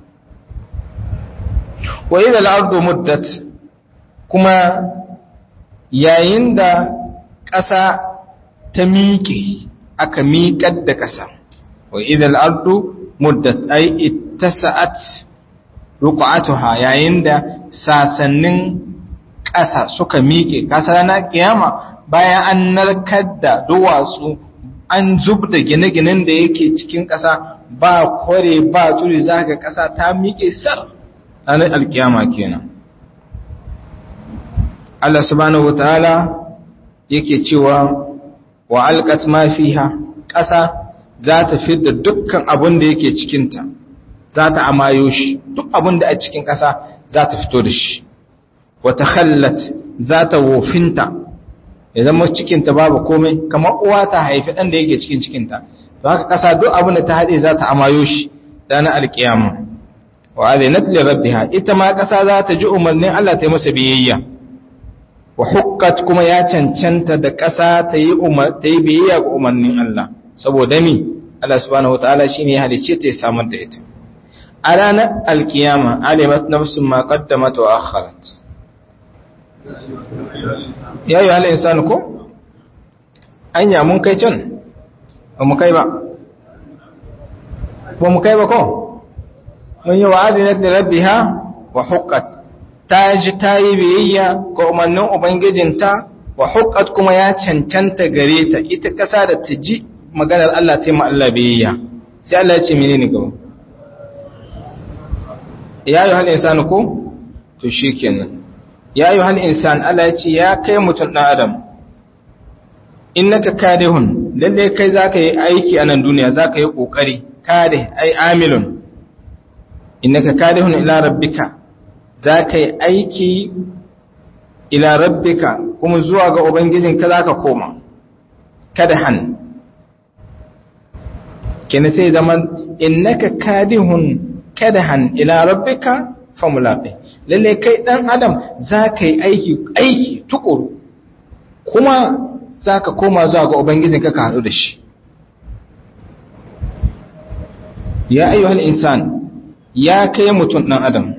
Wa idha al-ardu muddat, kuma yayin da ƙasa ta miƙe aka miƙar da ƙasa. Wa idha al-ardu muddat ay ittasa'at ruqatuha, yayin da sasannin ƙasa suka miƙe. Kasa ranar kiyama bayan an narkar da duwatsu an zub da gine-ginen da yake cikin ƙasa, ba kware ba turi, za ka ƙasa ta miƙe sar ranar alkiyama kenan. Allah subhanahu wataala yake cewa wa alqat ma fiha, ƙasa za ta fidda dukkan abin da yake cikinta, za ta amayo shi, duk abin da a cikin ƙasa za ta fito da shi. Wa takhallat, za ta wofinta, ya zama cikinta babu komai, kamar uwa ta haifi ɗan da yake cikin cikinta. To haka ƙasa duk abin da ta haɗe za ta amayo shi ranar alƙiyama. Wa azinat li rabbiha, ita ma ƙasa za ta ji umarnin Allah ta yi masa biyayya. Wa hukkat, kuma ya cancanta da ƙasa ta yi umar ta yi biyayya ga umarnin Allah, saboda mi Allah subhanahu wataala shine ya halicce ta ya samar da ita. A ranar alƙiyama alimat nafsun ma qaddamat wa akharat. Ya yi halin insani ko? Anya mun kai can? Ba mu kai ba. Ba mu kai ba ko? Mun yi wa adinat li rabbiha wa hukkat. Ta ji ta yi biyayya ga umarnin Ubangijinta wa hukkat, kuma ya cancanta gare ta ita ƙasa da ta ji maganar Allah ta yi ma Allah biyayya. Sai Allah ya ce mene ne gaba? Ya yi halin insani ko? To shi kenan. Ya yi halin insan, Allah ya ce ya kai mutum ɗan Adam, innaka kadihun, lalle kai za ka yi aiki a nan duniya, za ka yi ƙoƙari, kadih, ai amilun, innaka kadihun ila rabbika, za ka yi aiki ila rabbika, kuma zuwa ga Ubangijinka za ka koma, kadahan. Kina sai zaman, innaka kadihun kadahan ila rabbika famulafi. Lalle kai ɗan Adam za ka yi aiki, aiki tukuru, kuma za ka koma zuwa ga Ubangijinka ka haɗu da shi. Ya ayyuhal insan, ya kai mutum ɗan Adam,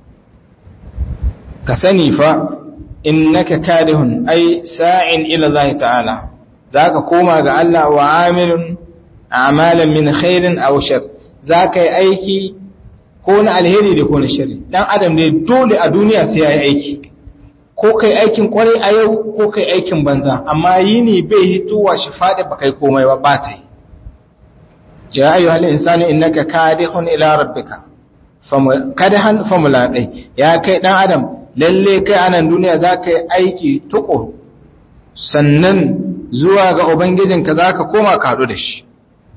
ka sani fa, innaka kadihun, ai sa'in ila Allah ta'ala, za ka koma ga Allah wa amilun amalan min khairin aw shar, za ka yi aiki ko na alheri da ko na shari. Dan adam ne dole a duniya sai ya yi aiki, ko kai aikin kwarai a yau ko kai aikin banza, amma yini bai hitowa shi faɗi ba kai komai ba ba ta yi. Ja ayyuhal insani innaka kadihun ila rabbika kadahan famulaqi. Ya kai dan adam, lalle kai anan duniya zaka yi aiki tukuru, sannan zuwa ga ubangijinka zaka koma ka hadu da shi.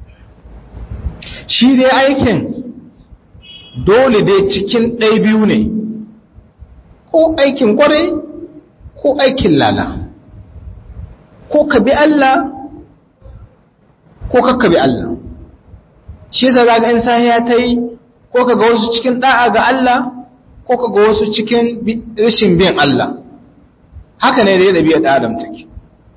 Shi dai aikin dole dai cikin ɗai biyu ne, ko aikin kwarai ko aikin lala, ko ka bi Allah ko ka bi Allah. Shi za ga in sahiya ta yi, ko ka ga wasu cikin ɗa'a ga Allah ko ka ga wasu cikin rashin bin Allah. Haka ne da ya ɗabi'a ɗan Adam take.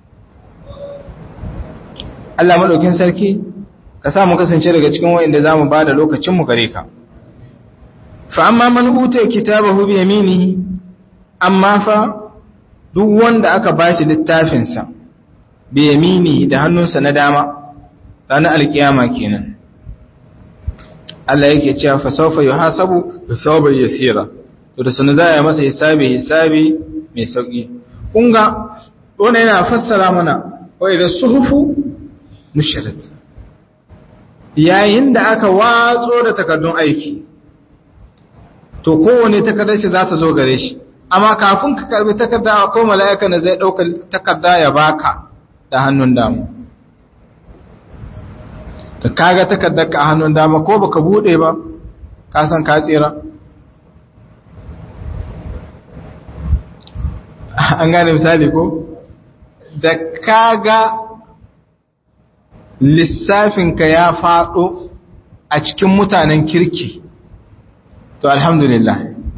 Allah maɗaukin sarki, ka samu kasance daga cikin wa'inda za mu ba da lokacinmu gare ka. Fa'amma man uta kitabahu bi yaminihi, amma fa duk wanda aka bashi littafinsa bi yaminihi da hannunsa na dama, ranar alkiyama kenan. Allah yake cewa fa sawfa yuhasabu hisaban yasira, to da sanin za a yi masa hisabi hisabi mai sauki. Kun ga wannan yana fassara mana wa idza suhufu nushirat, yayin da aka watso da takardun aiki, to kowane takardar shi za ta zo gare shi, amma kafin ka karbi takarda ko mala'ika ne zai dauka takarda ya baka da hannun dama. Da kaga takardar ka a hannun dama ko baka bude ba, ka san ka tsira. An gane misali ko? Da kaga lissafinka ya faɗo a cikin mutanen kirki, to alhamdulillah.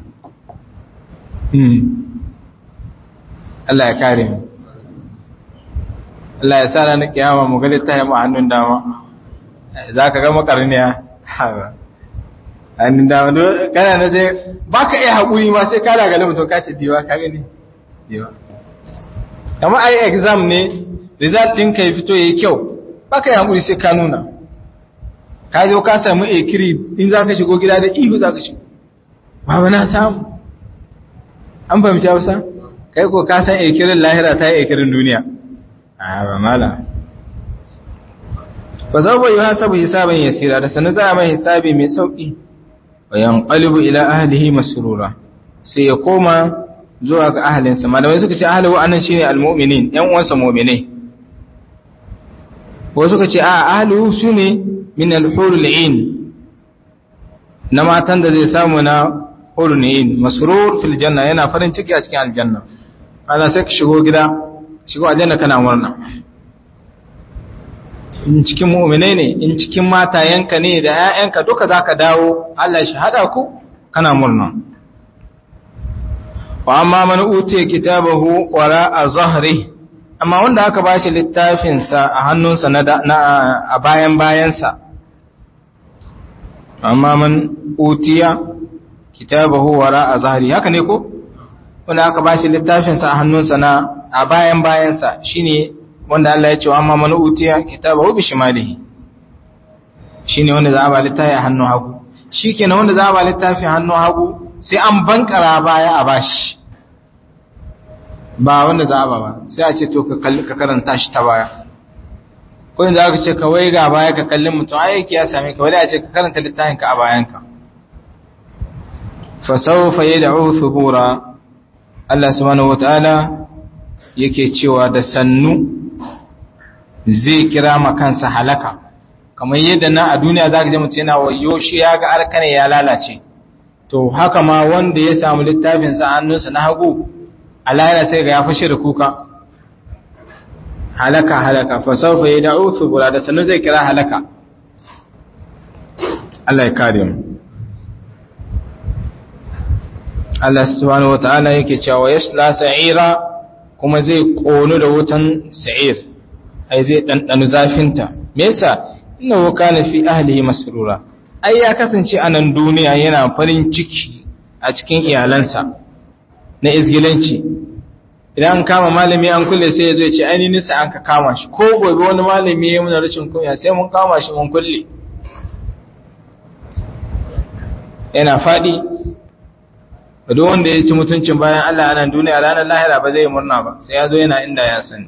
Hmm. Allah ya kare mu. Allah ya sa ranar kiyama mu ga littafin mu a hannun dama. Za ka ga makarniya. Hannun dama, kana na je, ba ka iya haƙuri ma sai ka daga mutum ka ce diwa, ka gani? Diwa. Kama a yi exam ne, result ɗin ka yi fito ya yi kyau, ba ka yi haƙuri sai ka nuna. Ka zo ka samu a kiri, in za ka shigo gida da ihu za ka shigo. Ba na samu. An fahimci hausa? Kai ko ka san a kirin lahira ta yi a kirin duniya. A ba mala. Ba za ba yi hasabu hisaban yasira, da sanu za a mai hisabi mai sauƙi. Wa yanqalibu ila ahlihi masrura, sai ya koma zuwa ga ahalinsa malamai suka ce ahlihu anan shine almu'minin yan uwansa mu'minai wasu suka ce a ahlihu sune min alhurul ain na matan da zai samu na hurul ain masrur fil janna yana farin ciki a cikin aljanna ana sai ka shigo gida shigo aljanna kana murna in cikin mu'minai ne in cikin matayenka ne da ƴaƴanka duka zaka dawo Allah shi hada ku kana murna wa amma man utiya kitabahu wara zahri amma wanda aka bashi littafin sa a hannunsa na, na a bayan bayansa amma man utiya kitabahu wara zahri haka ne ko wanda aka bashi littafin sa a hannunsa na a bayan bayansa shine wanda Allah ya ce wa amma man utiya kitabahu bi shimalihi shine wanda za a ba littafi a hannun hagu shikenan wanda za a ba littafi a hannun hagu sai an bankara baya a bashi ba wanda za a ba ba sai a ce to ka karanta shi ta baya ko yanzu aka ce ka wai ga baya ka kallin mutum ayyuki ya same ka wai a ce ka karanta littafin ka a bayanka fa sawfa yad'u thubura Allah subhanahu wataala yake cewa da sannu zai kira ma kansa halaka kamar yadda na a duniya zaka je mutum yana wayo shi ya ga arkane ya lalace to haka ma wanda ya samu littafin sa hannunsa na hagu Allah yana sai ga ya fashe da kuka halaka halaka fa sawfa yad'u thubura da sannu zai kira halaka Allah ya kare mu Allah subhanahu wataala yake cewa yasla sa'ira kuma zai kono da wutan sa'ir ai zai dandano zafinta me yasa innahu kana fi ahlihi masrura ai ya kasance a nan duniya yana farin ciki a cikin iyalansa na izgilanci idan kama malami an kulle sai ya zo ya ce ai ni nisa an ka kama shi ko gobe wani malami ya muna rashin kunya sai mun kama shi mun kulle yana fadi duk wanda ya ci mutuncin bayan Allah a nan duniya ranar lahira ba zai murna ba sai ya zo yana inda ya sani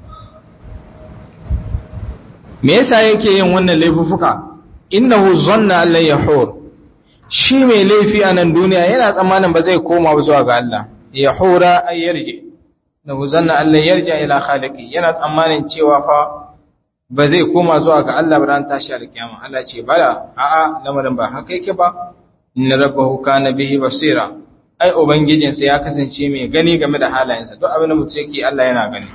me yasa yake yin wannan laifuka innahu zanna alla yahur shi mai laifi a nan duniya yana tsammanin ba zai koma ba zuwa ga Allah yahura ay yarji innahu zanna alla yarja ila khaliqi yana tsammanin cewa fa ba zai koma zuwa ga Allah ba ran tashi alkiyama Allah ce bala a'a lamarin ba haka yake ba inna rabbahu kana bihi basira ai ubangijinsa ya kasance mai gani game da halayensa duk abin da mutum yake Allah yana gani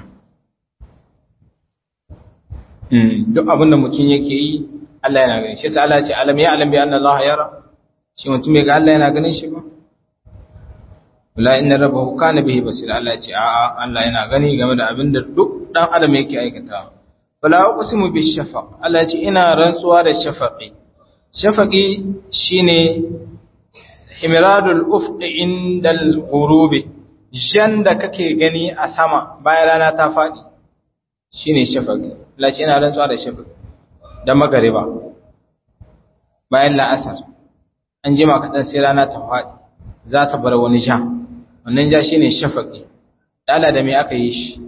duk abin da mutum yake yi Allah yana gani shi yasa Allah ya ce alam ya alam bi anna Allah yara shi mutum ya ga Allah yana ganin shi ba wala inna rabbahu kana bihi basira Allah ya ce a'a Allah yana gani game da abin da duk dan adam yake aikata wala uqsimu bish shafaq Allah ya ce ina rantsuwa da shafaqi shafaqi shine imiradul ufq indal ghurubi jan da kake gani a sama bayan rana ta fadi shine shafaqi Allah ce ina rantsuwa da shafaqi da magariba bayan la'asar an jima kadan sai rana ta fadi za ta bar wani ja wannan ja shine shafaqi dala da me aka yi shi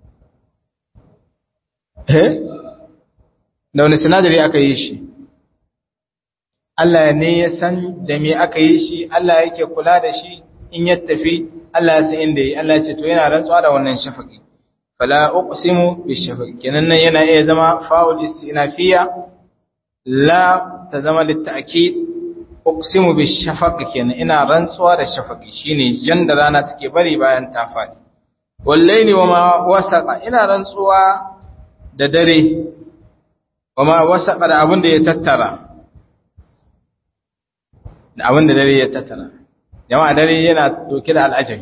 eh da wani sinadari aka yi shi Allah ne ya san da me aka yi shi, Allah yake kula da shi in ya tafi, Allah ya san inda yi, Allah ya ce to yana rantsuwa da wannan shafaqi. Fala uqsimu bishafaqi. Kenan nan yana iya zama fa'ul istinafiya la ta zama litta'kid uqsimu bishafaqi kenan ina rantsuwa da shafaqi shine jan da rana take bari bayan ta fadi. Wallahi wama wasaqa ina rantsuwa da dare. Wama wasaqa da abin da ya tattara. da abin da dare ya tattara jama'a dare yana doke da al'ajabi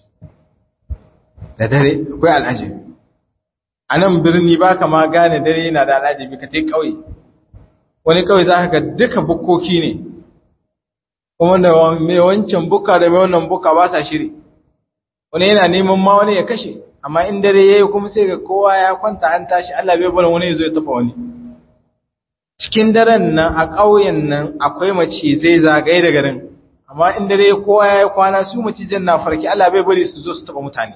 da dare akwai al'ajabi a nan birni ba ka ma gane dare yana da al'ajabi ka tai kauye wani kauye za ka ga duka bukkoki ne kuma da mai wancan buka da mai wannan buka ba sa shiri wani yana neman ma wani ya kashe amma in dare ya yi kuma sai ga kowa ya kwanta an tashi Allah bai bari wani ya zo ya tafa wani cikin daren nan a ƙauyen nan akwai macizai zagaye da garin amma in dare kowa ya yi kwana su macizan na farki Allah bai bari su zo su taba mutane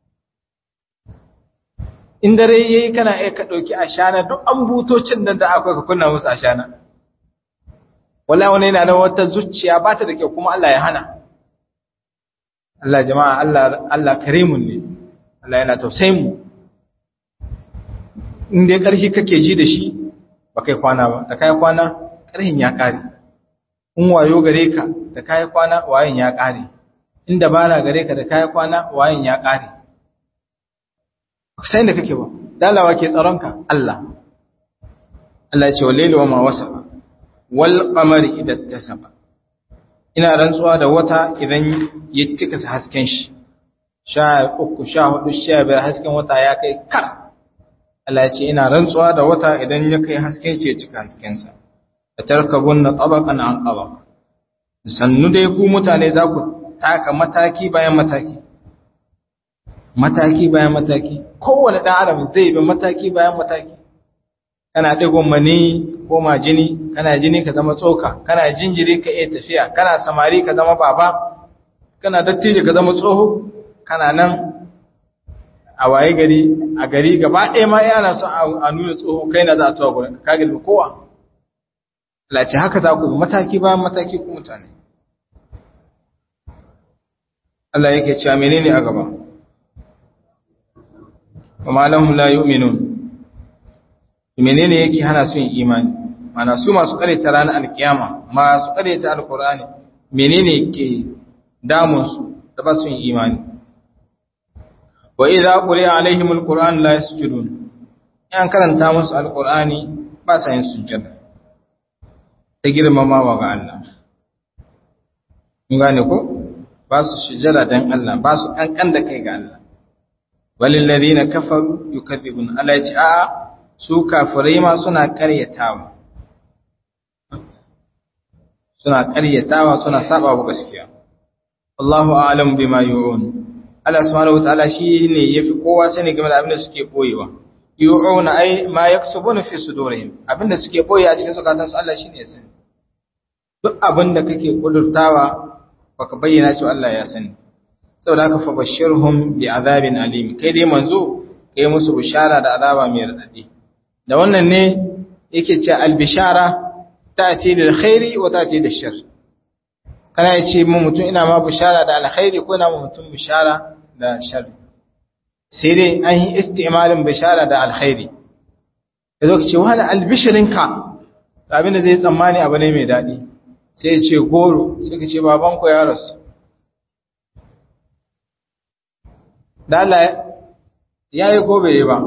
in dare yayi kana iya ka dauki ashana duk an butocin nan da akwai ka kunna musu ashana wallahi wani yana da wata zuciya ba ta da kyau kuma Allah ya hana Allah jama'a Allah Allah karimun ne Allah yana tausayin mu in dai ƙarfi kake ji da shi ba kai kwana ba da kai kwana ƙarhin ya ƙare in wayo gare ka da kai kwana wayin ya ƙare in dabara gare ka da kai kwana wayin ya ƙare sai da kake ba dalawa ke tsaronka Allah Allah ya ce wal layli wa ma wasaqa wal qamari idha tasaba ina rantsuwa da wata idan ya cika hasken shi sha uku sha hudu sha biyar hasken wata ya kai kar Allah ya ce ina rantsuwa da wata idan ya kai hasken shi ya cika hasken sa da tarkabunna tabaqan an tabaq sannu dai ku mutane za ku taka mataki bayan mataki mataki bayan mataki kowane dan adam zai bi mataki bayan mataki kana digon mani ko majini kana jini ka zama tsoka kana jinjiri ka iya tafiya kana samari ka zama baba kana dattijo ka zama tsoho kana nan a waye gari a gari gaba ɗaya ma yana so a nuna tsoho kai na za a tuwa gurin ka gilbi kowa lace haka za ku mataki bayan mataki ku mutane Allah yake cewa menene a gaba wa ma lahum la yu'minun menene yake hana su yin imani mana su masu karanta ranar alkiyama masu karanta alqur'ani menene yake damun su da ba su yin imani wa idza quri'a alaihim alqur'an la yasjudun an karanta musu alqur'ani ba sa yin sujjada ta girmamawa ga Allah mun gane ko ba su sujjada dan Allah ba su kankan da kai ga Allah walil ladina kafaru yukadzibun Allah ya ce a'a su kafirai ma suna ƙaryatawa suna ƙaryatawa suna saba wa gaskiya Allahu a'lamu bima yu'un Allah subhanahu wataala shine yafi kowa sani game da abin da suke boyewa yu'una ai ma yaksubuna fi sudurihim abin da suke boye a cikin zukatan su Allah shine ya sani duk abin da kake kudurtawa baka bayyana shi Allah ya sani saboda haka fa bashirhum bi azabin alim kai dai manzo kai musu bishara da azaba mai radadi da wannan ne yake ce albishara ta'ti bil khairi wa ta'ti bil shar kana yace mu mutum ina ma bishara da alkhairi ko ina mu mutum bishara da shar sai dai an yi istimalin bishara da alkhairi yazo kace wani albishirinka abin da zai tsammani abu ne mai dadi sai ya ce goro sai ka ce baban ku ya rasu da Allah yayi ko bai yi ba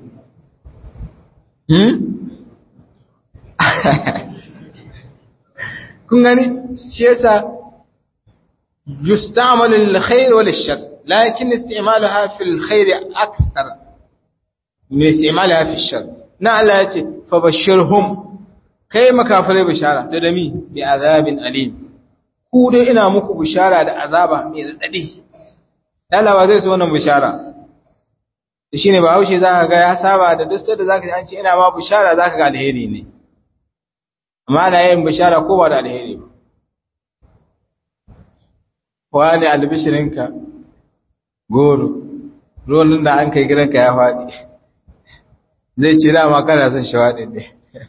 kun gani shi yasa yustamalu lil khair wal shar lakin istimaluha fil khair akthar min istimaluha fil shar na Allah yace fa bashirhum kai makafirai bishara da dami bi azabin alim ku dai ina muku bishara da azaba mai radadi Allah ba zai so wannan bishara shi ne ba haushe za ka ga ya saba da duk sai da za ka ji an ce ina ma bishara za ka ga alheri ne amma na yin bishara ko ba da alheri ba wani albishirinka goro ruwan da an kai gidanka ya faɗi zai ce dama kana son shawaɗin ne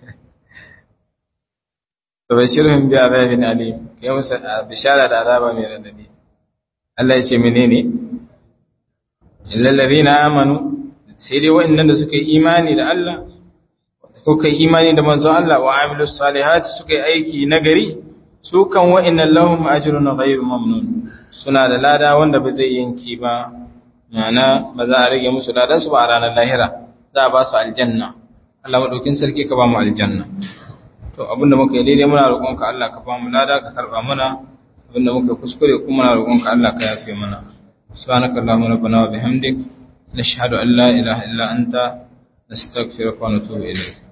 to bashirhum bi azabin alim kai musu bishara da azaba mai radadi Allah ya ce menene illal ladina amanu sai dai waɗannan da suka yi imani da Allah suka yi imani da manzo Allah wa amilus salihati suka yi aiki nagari su kan waɗannan lahum ajrun ghayru mamnun suna da lada wanda ba zai yanki ba yana ba za a rage musu ladan su ba a ranar lahira za a ba su aljanna Allah madaukin sarki ka ba mu aljanna to abinda muka yi daidai muna roƙonka Allah ka ba mu lada ka karba mana abinda muka kuskure kuma muna roƙonka Allah ka yafe mana subhanaka allahumma rabbana wa bihamdik nashhadu an la ilaha illa anta nastaghfiruka wa natubu ilayk